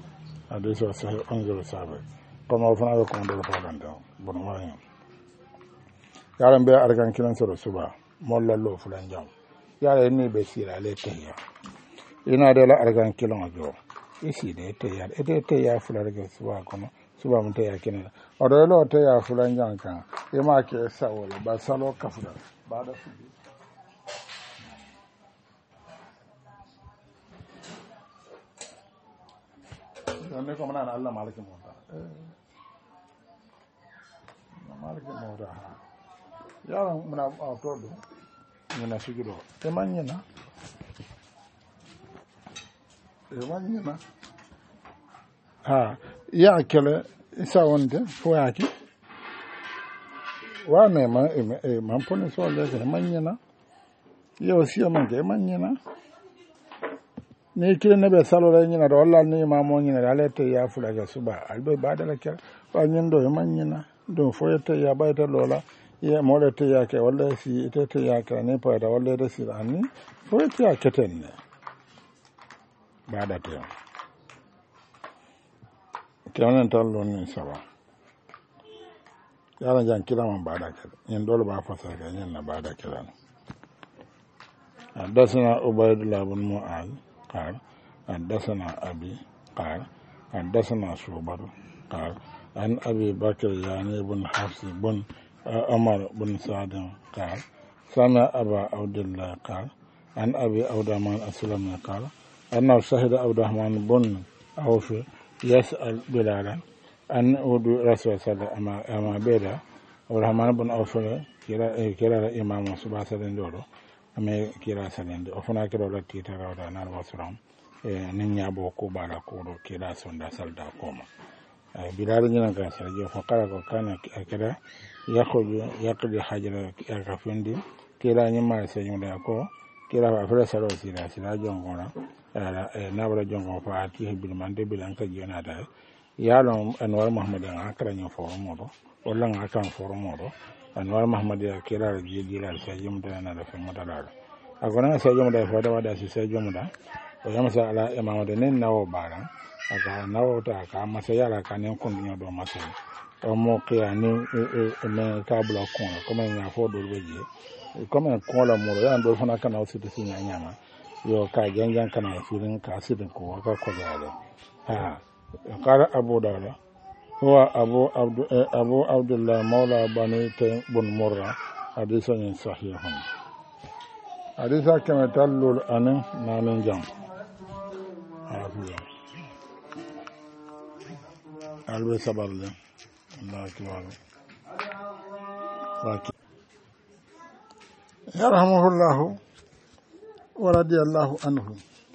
hadiso sahih anzur sabe kono fana be kono do falande bon wani yaran be argan kilan soro suba molla lo fulan jam yara ni be sira le tayya ina da la argan kilan ajo isi de tayya ede tayya fulare ga suba kono suba mun tayya kinan o do lo tayya fulan jam kan e ma ke sawola ba salo kafura ba da su ne ko mana Allah maliki mota maliki mota yaran muna auto do muna sigido e manyina ha ya kele isa wonde fo yaki wa ne ma man poni so le ke manyina yo siya man ke manyina ne kile ne be salo la nyina do walla ni ma mo nyina ale te ya fula ga suba albe badala ke wa nyindo e manyina do fo te ya bayta lola ye mo le te ya ke walla si te ya ke ne pa da walla de si ani fo te ya keten ne bada te kenan tan lon ni sawa yara jan kila man bada ke nyen dole ba fasa ga nyen na bada kila حدثنا عبيد الله بن معاذ قال حدثنا أبي قال حدثنا شعبة قال عن أبي بكر يعني بن حفص بن عمر بن سعد قال سمع أبا عبد الله قال عن أبي عبد الرحمن السلمي قال أنه شهد عبد الرحمن بن عوف يسأل بلالا أن أودو رسول صلى الله عليه وسلم أما بيدا عبد الرحمن بن عوف كلا إمام صباح سلندورو ame kira salende o fana kira la tita rawda na wasram nin nyabo ko bala ko do kira sonda salda koma bilal nyina ga sarje fa qala ko kana kira yaqdi hajra ka fendi kira nyima se nyunda ko kira fa fere salo sila jongona na wala jongo fa ati bil mande bilan ka jona da yalo anwar muhammadan akra nyo forumo do wala ngaka forumo do anwar muhammad ya kira jira sai yumda na da fama dalala agona sai yumda fa da wada sai yumda o yamsa ala imam da nen nawo bara aga nawo ta ka masa yara ka nen kundunya do masa o mo kiya ni me ka bla ko ko men ya fo do beje ko men ko la mo ya ndo fana kana o siti sinya nyama yo ka janjan kana firin ka sidin ko ka ko ya ha qala abu dawud هو أبو عبد الله مولى بني بن مرة حديث صحيح حديث كما تلول أن نامن جام ألبي سبر الله أكبر يرحمه الله ورضي الله عنه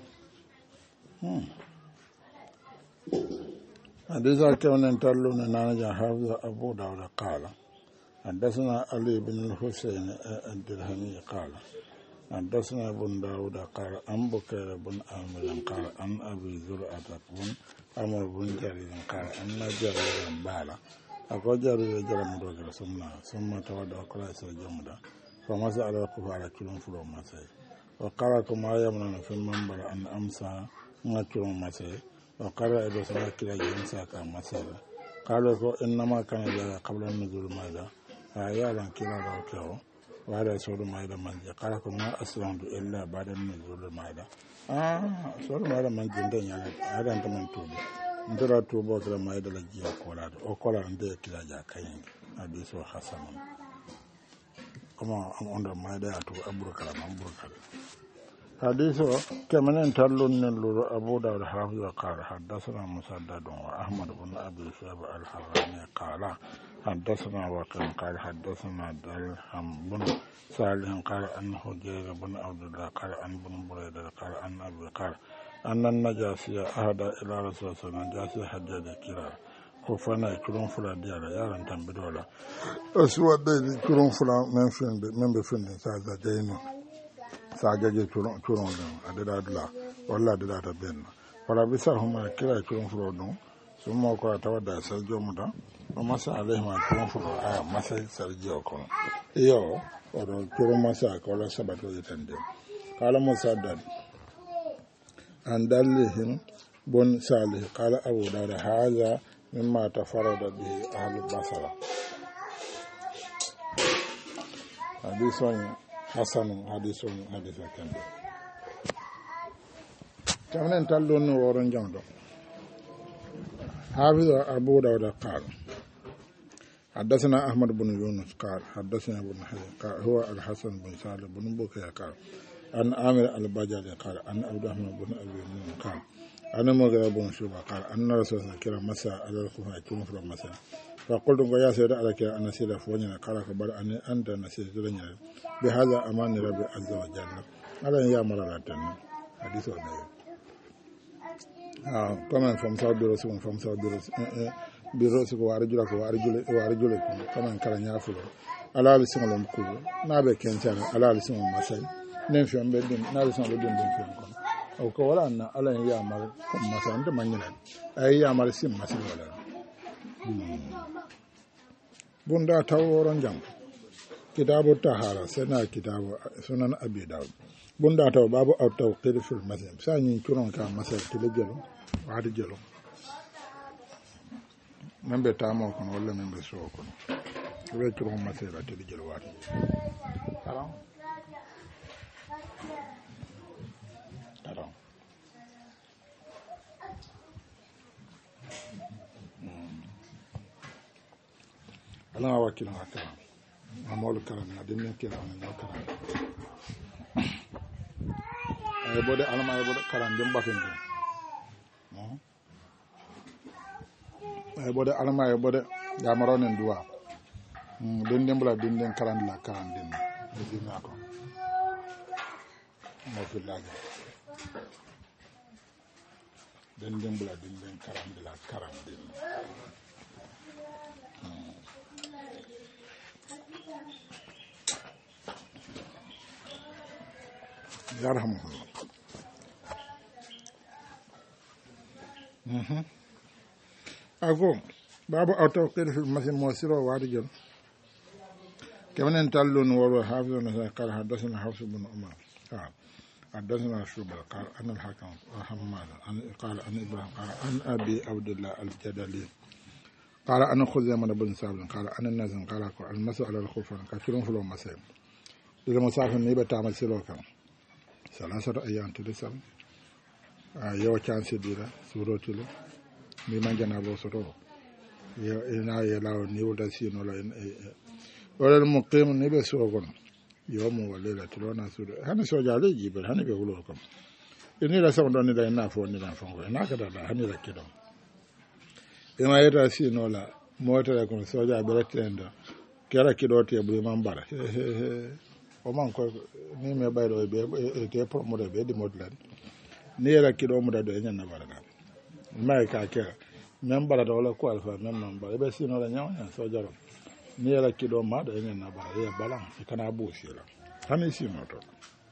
حديث كون تلون ناجا حافظ أبو داود قال حدثنا علي بن الحسين الدرهمي قال حدثنا ابن داود قال عن بكير بن عامر قال عن أبي زرعة بن عمر بن جرير قال أن جرير بالا أقول جرير جرم دوغر ثم تودع كلا سجمدا فمسأل على الكفار كلهم فلو مسي وقال كما يمنع في المنبر أن أمسى نكلهم مسي وقال إذا سمعت كلا جنسا كان مسألة قالوا إنما كان جاء قبل النزول ماذا فأيالا كلا روكيه وهذا سؤال ماذا منجي قال ما أسلمت إلا بعد النزول ماذا سؤال ماذا منجي هذا أنت من توبي ndira tubo kala maida la jiya kola o kola nde kila ja kayen hadisu hasan kuma onda maida atu aburkala mamburkala hadisu kamanen tallun lulu abu dawud hafiz qala hadathana musaddad wa ahmad ibn abi shayba al-harrani qala hadathana wa qala hadathana dalham bin salih qala annahu jayr bin abdullah qala an bin burayda qala an abi qala أن النجاسية أهدى إلى رسول الله صلى الله عليه وسلم نجاسية حجة كرار خفنا يكرون فلا ديالا يارن تنبدولا أسوى دي يكرون فلا من بفن ساعة جينو ساعة جي كرون دون أددا أدلا ولا أددا تبين فلا بسرهم كرا يكرون فلا دون ثم أقول أتودى سرجو مدى ومسا عليهم يكرون فلا مسا سرجو كون إيو ورو كرون مسا كولا سبتو يتندين قال مسادد an dallihim بن صالح قال أبو داود هذا مما تفرد به أهل البصرة حديث حسن حديث كان كمان تلون ورن جندو حافظ أبو داود قال حدثنا أحمد بن يونس قال حدثنا ابن حزم قال هو الحسن بن صالح بن بكير قال أن عامر البجالي قال أن عبد الرحمن بن أبي بن قال أنا مغير بن شوبة قال أن رسول الله كلا مساء على الكوفة يكون في المساء فقلت يا سيد على كلا أنا سيد فوني قال كبر أني أنت نسيد دنيا بهذا أمان ربي عز وجل على يا مراتنا حديث النبي كمان فمسا برسول فمسا برسول وارجلك كمان كلا يافلو على لسان المكول نابي كنتان على لسان المساء نفي أم بدين نالسان بدين في أمكان أو كولا أن على يامر كم مساء أنت منينا أي يامر سيم مساء ولا بوندا تاورون جام كتاب الطهارة سنة كتاب سنن أبي داود بوندا تاو بابو أو توقير في المساء ساني كرون كام مساء تلجلو وارجلو من بتامو كن ولا من بسوا كن ويكرون مساء تلجلو وارجلو ترى أنا واكل هكذا أمول كلام نادين كلام نكرام أيبود أنا ما أيبود كلام جنب بافين أيبود أنا ما أيبود جامرون ندوا دين بلا دين كلام لا كلام دين دين أكو ما في لاجا دين بلا دين كلام لا كلام دين يرحمه الله أقول باب أتوقيت في المسجد موسيرا وارجل كمان انتلون وروا حافظنا قال حدثنا حفص بن عمر قال حدثنا شعبة قال أن الحكم حماد قال أن إبراهيم قال أن أبي عبد الله الجدلي قال أنا خزيمة بن ثابت قال أنا النازل قال المسجد على الخوفان كثيرون في المسجد للمسافر نيبة تعمل سلوكا ثلاثة أيام تلسل يو كان سيدنا سورة له مما جنابه سورة ينا يلاو نيودا سين ولا المقيم نيبة سوغن يوم وليلة تلونا سورة هني سوجا لي جبل هني بيقولوكم إني لا سوندون ني لا نافو ني لا فونغو ناكدا لا هني لا كيدو إما يتا سين ولا موتا كون سوجا برتند كلا كيدو تي بلي مامبار o man ko ni me baydo be te promote be di modlan ni era kido mo da do nyanna baraka mai ka ke men barata wala ko alfa men man ba be sino la nyaw so jaro ni era kido ma do nyanna baraka ya balan e kana bu sira hani sino to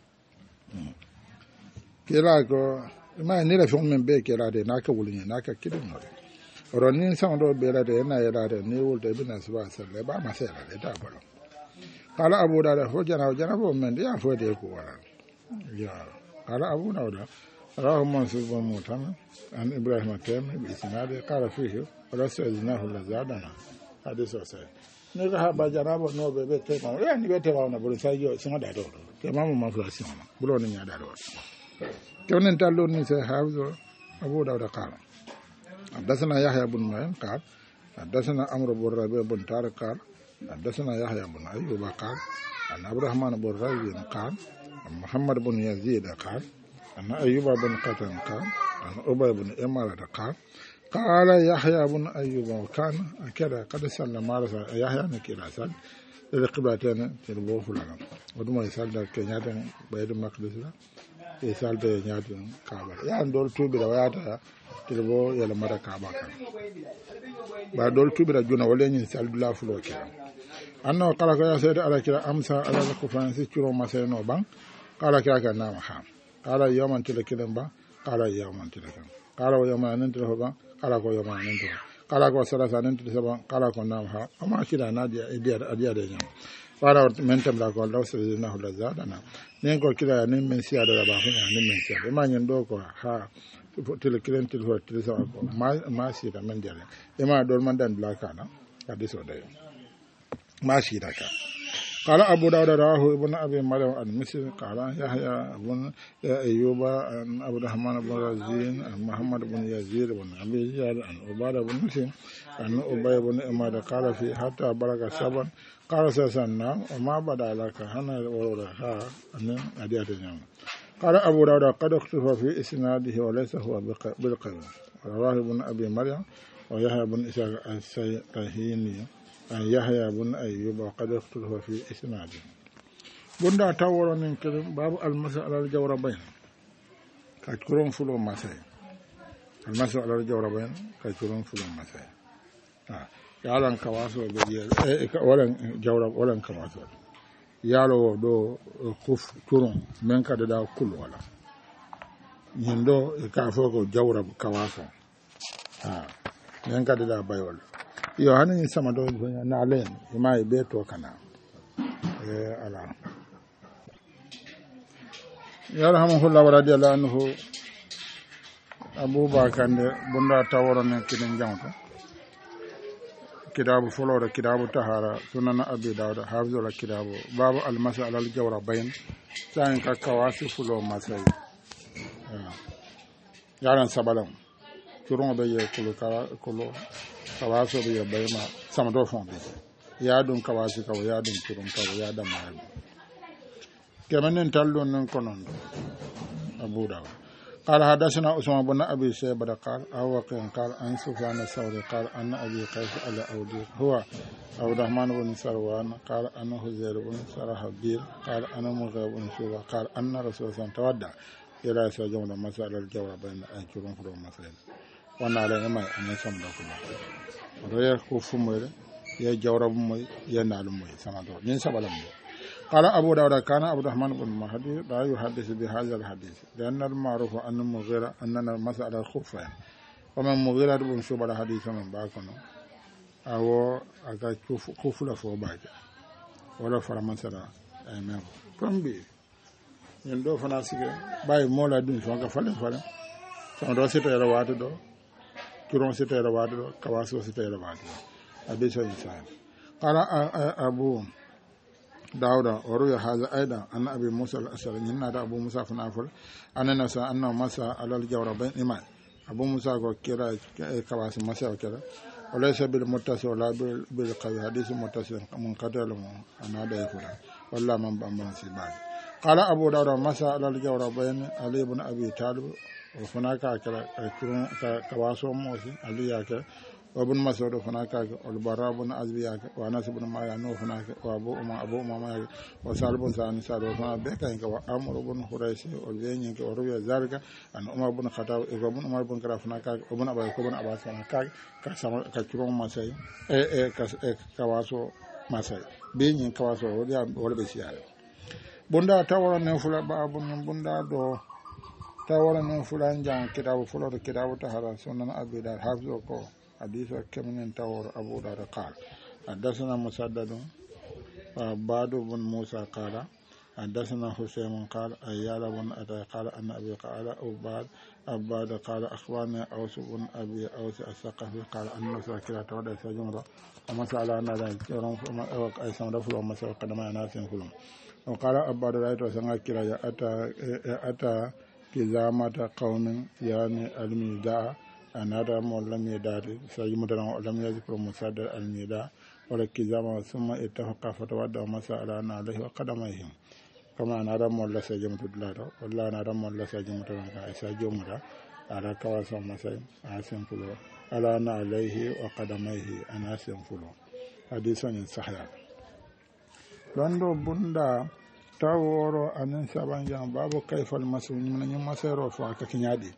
kila ko mai ni la fon men be kila de na ka wulnya na ka kido mo ro ni san do be la de na era de ni wul de bina suba sala ba ma sala de ta balo قال أبو داود فجنا وجنا من يا فودي كورا يا قال أبو داود راه منصور بن معتمر عن إبراهيم التيمي بإسناد قال فيه ورسلناه لزادنا حديث صحيح نيجا بجنا بنو بيتما يعني بيتما نقول سايو سما دادو كمان ما فلاسيون بلون نيا دادو كون نتالون نسي حافظ أبو داود قال حدثنا يحيى بن معين قال حدثنا عمرو بن ربيع بن طارق قال حدثنا يحيى بن أيوب قال أن عبد الرحمن بن ربيع قال أن محمد بن يزيد قال أن أيوب بن قتن قال أن أبي بن إمارة قال يحيى بن أيوب وكان كذا قد سلم مارس يحيى نكيلا سال القبلتين تلبوه فلان ودما يسال كنيات بيد مقدس لا يسال كنيات كعبة يعني دول توبي رواياتا تلبوه يلا مرة كعبة ba dol tubira juna wala nyin saldula fulo kira anno kala ko ya seede ala kira amsa ala ko fansi curo maseno ban kala kira ka nama ha kala yaman tilakilen ba kala yaman tilakilen kala yaman nan tilo ba kala ko yaman nan tilo kala ko salasa nan tilo ba kala ko nama ha amma kira na dia dia de nyam para men tam la ko law sirina hu lazadana nen ko kira nen men siya da ba hu nen men siya ma nyen do ko ha tele kilen til ho tele sa ko ma si da men jale e ma dol man dan bla kana hadis o day ma si da ka قال أبو داود رواه ابن أبي مريم عن مسلم قال يحيى بن أيوب عن عبد الرحمن بن رزين عن محمد بن يزيد بن أبي زياد عن عبادة بن مسلم عن أبي بن إماد قال في حتى بلغ سبا قال سيسنا وما بدا لك هنا ورها أن أديات اليوم قال أبو داود قد اختلف في إسناده وليس هو بالقوي رواه ابن أبي مريم ويحيى بن إسحاق السيطهيني أن يحيى بن أيوب وقد اختلف في إسناده بندا تاورو من كلام باب المسألة الجوربين كاتكرون فلو مساي المسألة الجوربين كاتكرون فلو مساي يالان كواسو بيجي ولا جورب ولا كواسو يالو دو كوف كرون من كدا كل ولا يندو كافو جورب كواسو من كدا بايول yo hanin sama do na len ma be to kana ala ya rahmuhullah wa radiyallahu anhu abubakar de bunda taworo ne kinin janto kitabu folore kitabu tahara sunan abi dawud hafizul kitabu babu al mas'ala al jawra bayn san ka kawasi fulo masai yaran sabalam turon be ye kulo kawaso be bayma sama do fon be ya dum kawasi kaw ya dum turun kaw ya dam ma kemanen tallon non konon abu dawud قال حدثنا اسامه بن ابي شيبه قال او قال عن سفيان الثوري قال ان ابي قيس الاودي هو عبد الرحمن بن سروان قال انه زيد بن سرحبيل قال انا مغيب بن شوبه قال ان رسول الله تودع الى سجون مسألة الجواب بين اجرون فلو مسائل وانا على ما ان سمدا كما roya ko fumoyre ya jawrab moy ya nal moy sama do nin sabalam قال أبو داود كان عبد الرحمن بن مهدي لا يحدث بهذا الحديث لأن المعروف أن مغيرة أننا المسألة الخفين ومن مغيرة بن شعبة الحديث من باكنا أو أكا كفلة فوباك ولا فلا مسألة أمام كم بي يندو فناسك باي مولا دون شوانك فلن سمدو سيطة يرواتو دو كيرون سيطة يرواتو دو كواسو سيطة يرواتو دو أبي سو إنسان قال أبو داود وروي هذا أيضا أن أبي موسى الأشعري إن أبو موسى فنافل أن نسى أنه مسى على الجوربين إمام أبو موسى كيرا كواس مسى وكذا وليس بالمتصل ولا بالقوي حديث متصل منقطع أن هذا يقول والله من بأمر سباد قال أبو داود مسى على الجوربين علي بن أبي طالب وهناك كواس موسى علي ياك وابن مسعود هناك والبراء بن عزب وانس بن مالك هناك وابو امام وسالم بن سعد هناك بكاين وامر بن حريث والبين وروي ذلك ان عمر بن الخطاب وابن عمر بن كراف هناك وابن ابي بن عباس هناك كثيرون مساي كواسو مساي بين كواسو ولا بيسيار بوندا تاورا نفلا بابو بوندا دو تاورا نفلا جان كتاب فلو كتاب طهارة سنن ابي دار حافظ کو حديث كمن تور أبو دار قال حدثنا مسدد وعباد بن موسى قال حدثنا حسين قال أيال بن أتى قال أن أبي قال عباد قال أخبرنا أوس بن أبي أوس الثقفي قال أن ساكرة تودع سجمرة وما سأل عن ذلك أي سمرة فلو وما سأل قدم ناس فلو وقال عباد رأيت سنكرة أتى كزامة قوم يعني الميداء anada mo lamye dade saji mudana lam yazkuru musaddar al-nida wala kizama thumma ittafaqa fatawadda masala ana alayhi wa qadamayhim kama anada mo la saji mudulada walla anada mo la saji mudana ka saji muda ala kawasa masay asim fulo ala ana alayhi wa qadamayhi ana asim fulo hadisan sahih lando bunda taworo anan saban jam babu kayfal masul min masayro fa ka kinyadi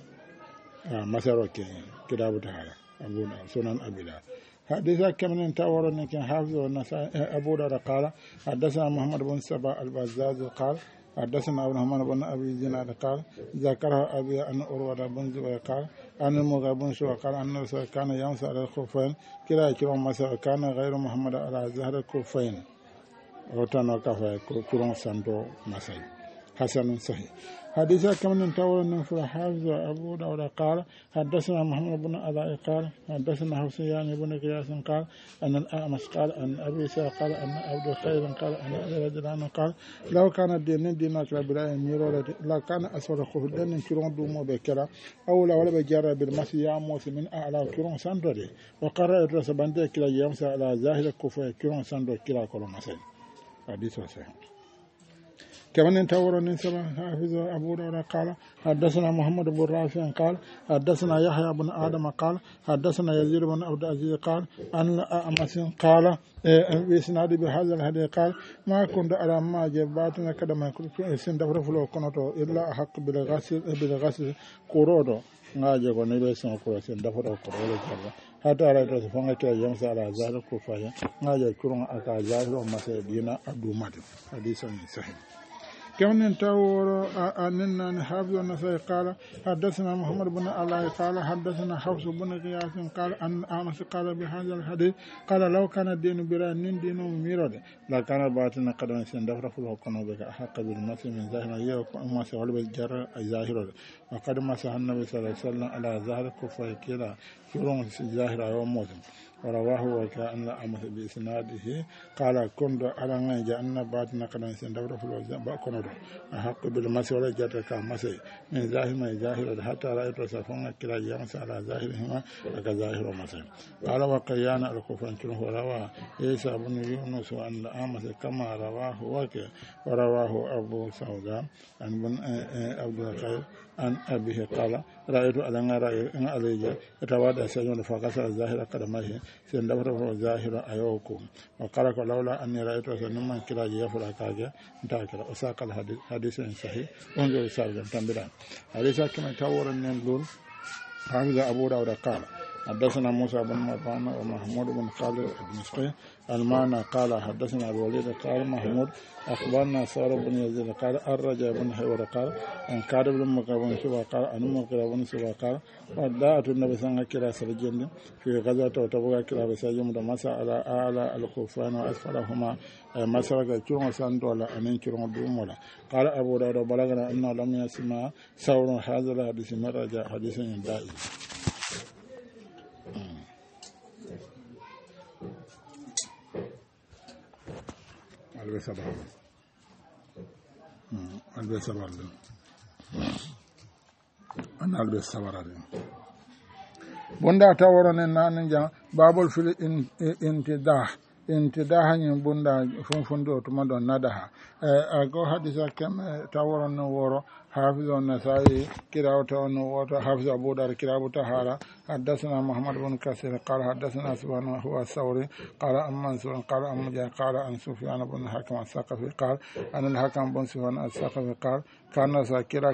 مسروك كتاب تعالى أبو سنن أبي داود حديث كمن تاور كان حافظ النسائي أبو داود قال حدثنا محمد بن سبا البزاز قال حدثنا عبد الرحمن بن أبي زناد قال ذكره أبي أن أروى بن زبير قال أن المغير بن شوى قال أن الرسول كان يمسح على الخفين كلا كرام مسح كان غير محمد على ظهر الخفين وتنا كفاية كرام سانتو مسح حسن صحيح. حديث كمان انتور النفر حافظ أبو داود قال حدثنا محمد بن علاء قال حدثنا حسين بن قياس قال أن الأعمش قال أن أبي سا قال أن عبد الخير قال أن أبي رجل قال لو كان الدين دينك بلا ميرو لا كان أسود خهدن كيرون دومو بكرا أو لا ولا بجرى بالمسي يا موسى من أعلى كيرون ساندري وقرأ الرسول بندك كلا يمسى على ظاهر الكفر كيرون ساندري كلا كلام مسين حديث صحيح. كمان انتور النسبة حافظ أبو داود قال حدثنا محمد بن رافع قال حدثنا يحيى بن آدم قال حدثنا يزيد بن عبد العزيز قال أن أمس قال بإسناد بهذا الحديث قال ما كنت على ما جباتنا كدما سندفر فلو كنت إلا أحق بالغسل كورودو ngaje ko ne be son ko sen dafa da ko wala jalla hata ala to fanga ke yamsa ala zahir ko fa ngaje kurun aka zahiro masa dina adu madu hadisan sahih. كمان انتور أننا حافظ النسائي قال حدثنا محمد بن علاء قال حدثنا حفص بن غياث قال أن أنس قال بهذا الحديث قال لو كان الدين برانين دين ميرد لا كان باطن قدم سندفر فله كنو بك أحق بالمسلم من ظاهر يوم ما سوال بالجر ظاهر وقد مسح النبي صلى الله عليه وسلم على ظاهر كفر كلا شرون ظاهر يوم موسم ورواه وكأن أمس بإسناده قال كنت على نجا أن باطن قدم سندفر فله كنو أحق بالمسألة جاتك مسي من ظاهر ما ظاهر حتى رأيت سفون كلا يمس على ظاهرهما كظاهر مسي قال وقيان الكفر كله رواه عيسى بن يونس أن أمس كما رواه ورواه أبو سوداء عن بن عبد الخير عن أبيه قال رأيت أن علي يتوادى سجن فقصر الظاهر قدمه سندفر ظاهر أيوكم وقال لولا أني رأيت سنما كلا يفرع كاجا انتاكرا وساق الحديث حديث صحيح انظر سابقا تنبران حديث كما تور النملول حافظ أبو داود قال حدثنا موسى بن مروان ومحمود بن خالد بن سقي المعنى قال حدثنا الوليد قال محمود أخبرنا سار بن يزيد قال الرجاء بن حيور قال أن كاد بن مقابن سبا قال أن مقابن سبا قال ودعت النبي صلى الله عليه وسلم في غزوة وتبوغا كلا بسيوم دمسا على أعلى الخوفان وأسفلهما مسرق كيرون ساندولا أنين كيرون دومولا قال أبو داود بلغنا أنه لم يسمع سور هذا الحديث مرجع حديث دائم. bunda taworone nanin jang babol fil intidah nyin bunda funfundo to mado nadaha ago hadisa kem taworone woro حافظ النسائي كراوة ونووة حافظ أبو دار كراوة طهارة حدثنا محمد بن كثير قال حدثنا سفيان هو الثوري قال عن منصور قال عن مجاهد قال عن سفيان بن الحكم الثقفي قال عن الحكم بن سفيان الثقفي قال كان ساكرا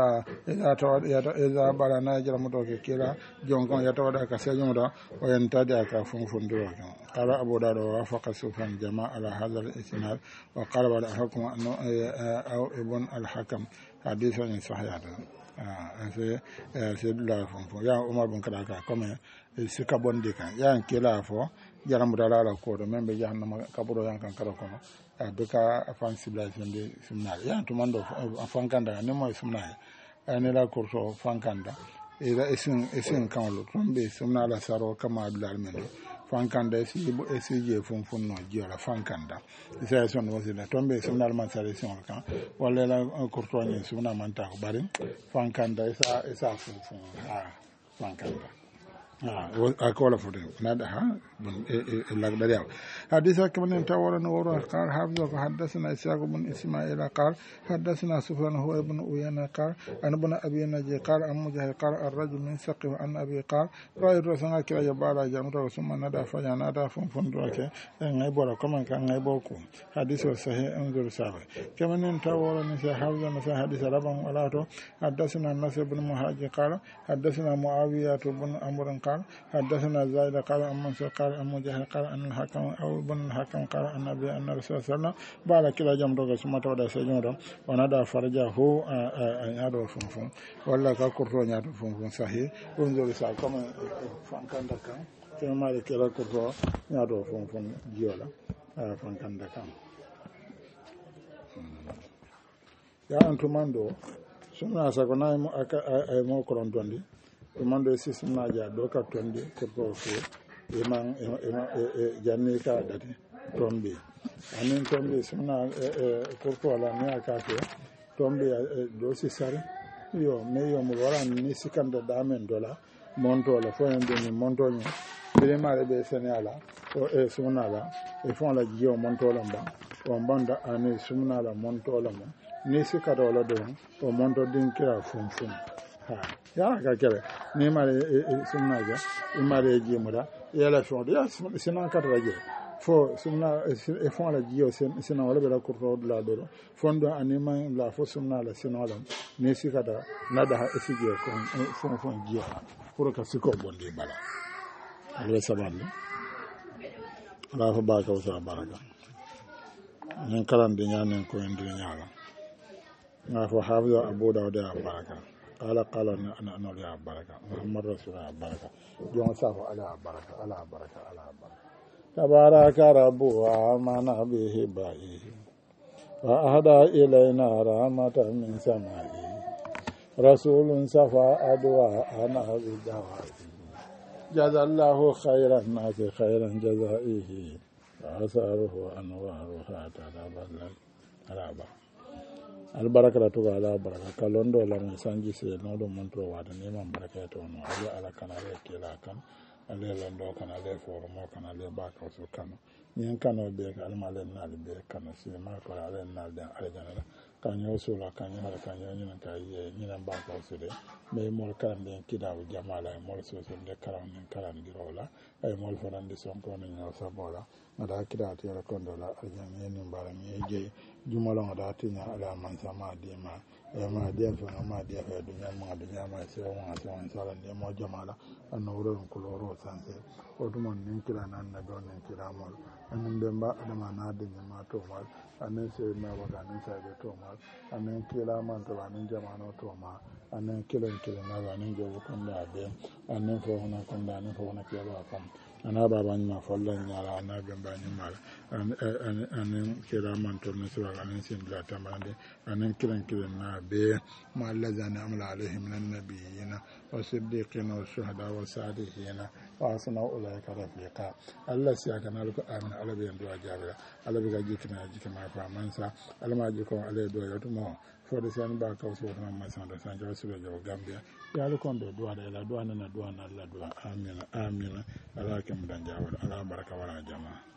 إذا بلغنا يجرى مدوك كلا جونكم يتودع كسيجمدا وينتدع كفنفندوك قال أبو دار ووافق سفيان جماعة على هذا الإسناد وقال بعد الحكم أنه أو ابن الحكم حديث صحيح c'est de la fond ya Omar bin Kadaka comme c'est kabon dika ya kila fo jaram dala la ko do membe jahannama kaburo yan kan kala kono beka afan civilisation de sumnal ya to mando afan kanda ne mo sumnal ne la kurso fankanda ila esin kan lo tombe sumnala saro kama bilal mendo fankanda esi je fun no jiola fankanda isa son wasila tombe sumnal man sare son kan wala la kurto ni sumna man ta ko bari fankanda isa fun fankanda أقول فلان نادها اللقدريا حديثا كمان تورا نورا قال حافظ حدثنا إسحاق بن إسماعيل قال حدثنا سفيان هو ابن أيينة قال أن ابن أبي نجي قال أن مجاهد قال الرجل من ثقه أن أبي قال رأيت رسولنا كلا يبالا جامرا ثم ندى فجانا فندوك نيبورا كمان كان نيبوكم حديث صحيح انظر سابع كمان تورا نساء حافظ نساء حديث ربهم ولاته حدثنا النصر بن مهاجر قال حدثنا معاوية بن عمرو قال حدثنا زايد قال عن منصور قال عن مجاهد قال أن الحكم أو بن الحكم قال عن النبي أن الرسول صلى الله عليه وسلم بعد كلا جمرة ثم تودع سجنه ونادى فرجه يادو فنفن ولا كقرطو يادو فنفن صحيح انظر ساعة كما فانكان دكان كما كلا قرطو يادو فنفن جيولا فانكان دكان ya antumando sumna sago na ay mo korontondi tumando e sisnaji a ɗo ka tondi pour fo iman janni ka dati tombi anin tombi sumna pourquoi la ni a kake tombi ɗo sisare yo mais yo mo wara ni sikande damen dola montola fo en deni montoñi birimare ɓe sénéala o sumnala e fon la jiyo montola mba o banda ani sumnala montola mo ni sikatola ɗon o monto dinkira fum ha yara ka kere ni mare sumnaja imare jimuda yala fon ya sinan katara je fo sumna e fon la jiyo sinan wala bela kurto la do fondo anima la fo sumna la sinan la ni sikata nada ha esije ko fon jiyo pour ka siko bondi bala alwa sabande ala fo ba ka sa baraka nyen kalande nyanen ko endi nyaala nga fo hafza abu dawud ya baraka قال أنا يا بركة محمد رسول الله بركة جون صافو على بركة تبارك رب وآمن به بائه وأهدى إلينا رحمة من سمائه رسول صفى أدواءنا بدوائه جزا الله خير الناس خيرا جزائه وأثاره أنوارها تتبلغ على بركة albaraka la tuga ala baraka kalondo la sanji se no do montro wada ni man baraka to no ala kana le kila kan ale londo kana le formo kana le ba ka so kan nyen kana be al malen na be kana si ma ko ala na da ala jana kanyo so la kanyo ala kanyo ni nan kai ni nan ba ka so de me mol kan den kida jamala mol so so de karam ni karam di rola ay mol forande son ko ni no sabola ada kida ti ala kondola ala ni ni mbara ni je jumala da tinya ala man sama dima e ma dia so ma dia fe dunya ma se o ma so an sala ne mo jamala anoro ko loro sanse o dum nin kila nan na don nin kila mo anin be ba adama na de ma to ma anin se ma ba anin sa de to ma anin kila man to anin jamano to ma anin kila na anin jo ko na be anin fo na ko na anin fo na kila kam ana baba ma follan nyala ana be ba ni mal anin kila man to ne so anin sin la tamande anin kila na be ma allazana amala alaihim min nabiyina wa siddiqina wa shuhada wa salihina wa asna ulaika rafiqa allah siya kana ko amina ala be ndo ajabira ala be jikina fa mansa ala ma jiko ala do yoto mo fode sen ba ka so na masan da san jaw sube jaw gambia ya lu kon do do ala do na do na allah do amina ala kam dan jawal ala baraka wala jama